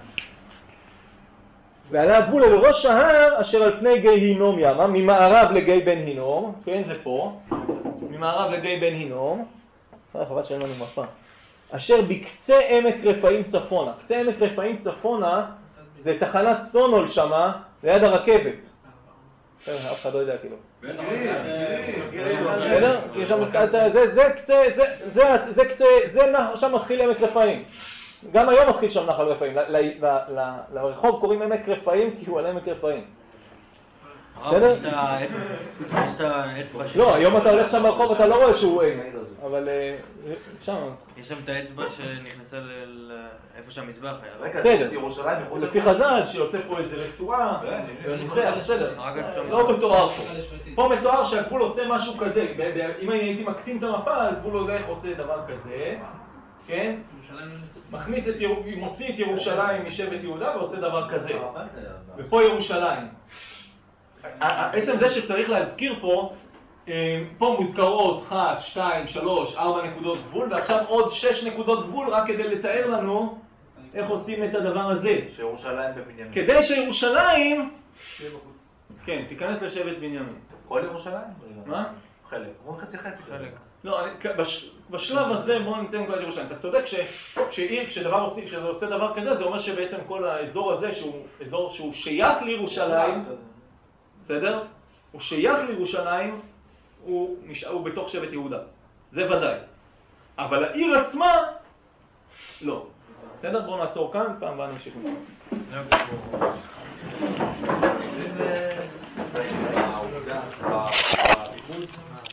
ועלה הגבול אל ראש ההר אשר על פני גיא הינום ימה, ממערב לגיא בן הינום, כן, זה פה, ממערב לגיא בן הינום, חבל שאין לנו מפה, אשר בקצה עמק רפאים צפונה. קצה עמק רפאים צפונה זה תחנת סונול שמה, ליד הרכבת. אף אחד לא יודע כאילו. זה קצה, שם מתחיל עמק רפאים. גם היום מתחיל שם נחל רפאים. לרחוב קוראים עמק רפאים כי הוא על עמק רפאים. בסדר? לא, היום אתה הולך שם ברחוב אתה לא רואה שהוא עמק, אבל שם... יש שם את האצבע שנכנסה לאיפה שהמזבח היה. בסדר, ירושלים מחוץ לפי חז"ל שיוצא פה איזה רצועה, בסדר, לא מתואר פה. פה מתואר שהגבול עושה משהו כזה, אם אני הייתי מקטין את המפה, הגבול הולך עושה דבר כזה, כן? מוציא את ירושלים משבט יהודה ועושה דבר כזה. ופה ירושלים. עצם זה שצריך להזכיר פה, פה מוזכרות 1, 2, 3, 4 נקודות גבול, ועכשיו עוד 6 נקודות גבול רק כדי לתאר לנו איך עושים את הדבר הזה. שירושלים בבנימין. כדי שירושלים... כן, תיכנס לשבט בנימין. כל ירושלים? מה? חלק. אומרים חצי חצי. חלק. לא, בשלב הזה בואו נמצא עם כל ירושלים. אתה צודק כשדבר עושה דבר כזה, זה אומר שבעצם כל האזור הזה, שהוא אזור שהוא שייך לירושלים, בסדר? הוא שייך לירושלים, הוא בתוך שבט יהודה. זה ודאי. אבל העיר עצמה, לא. בסדר? בואו נעצור כאן, פעם הבאה נמשיך. זה...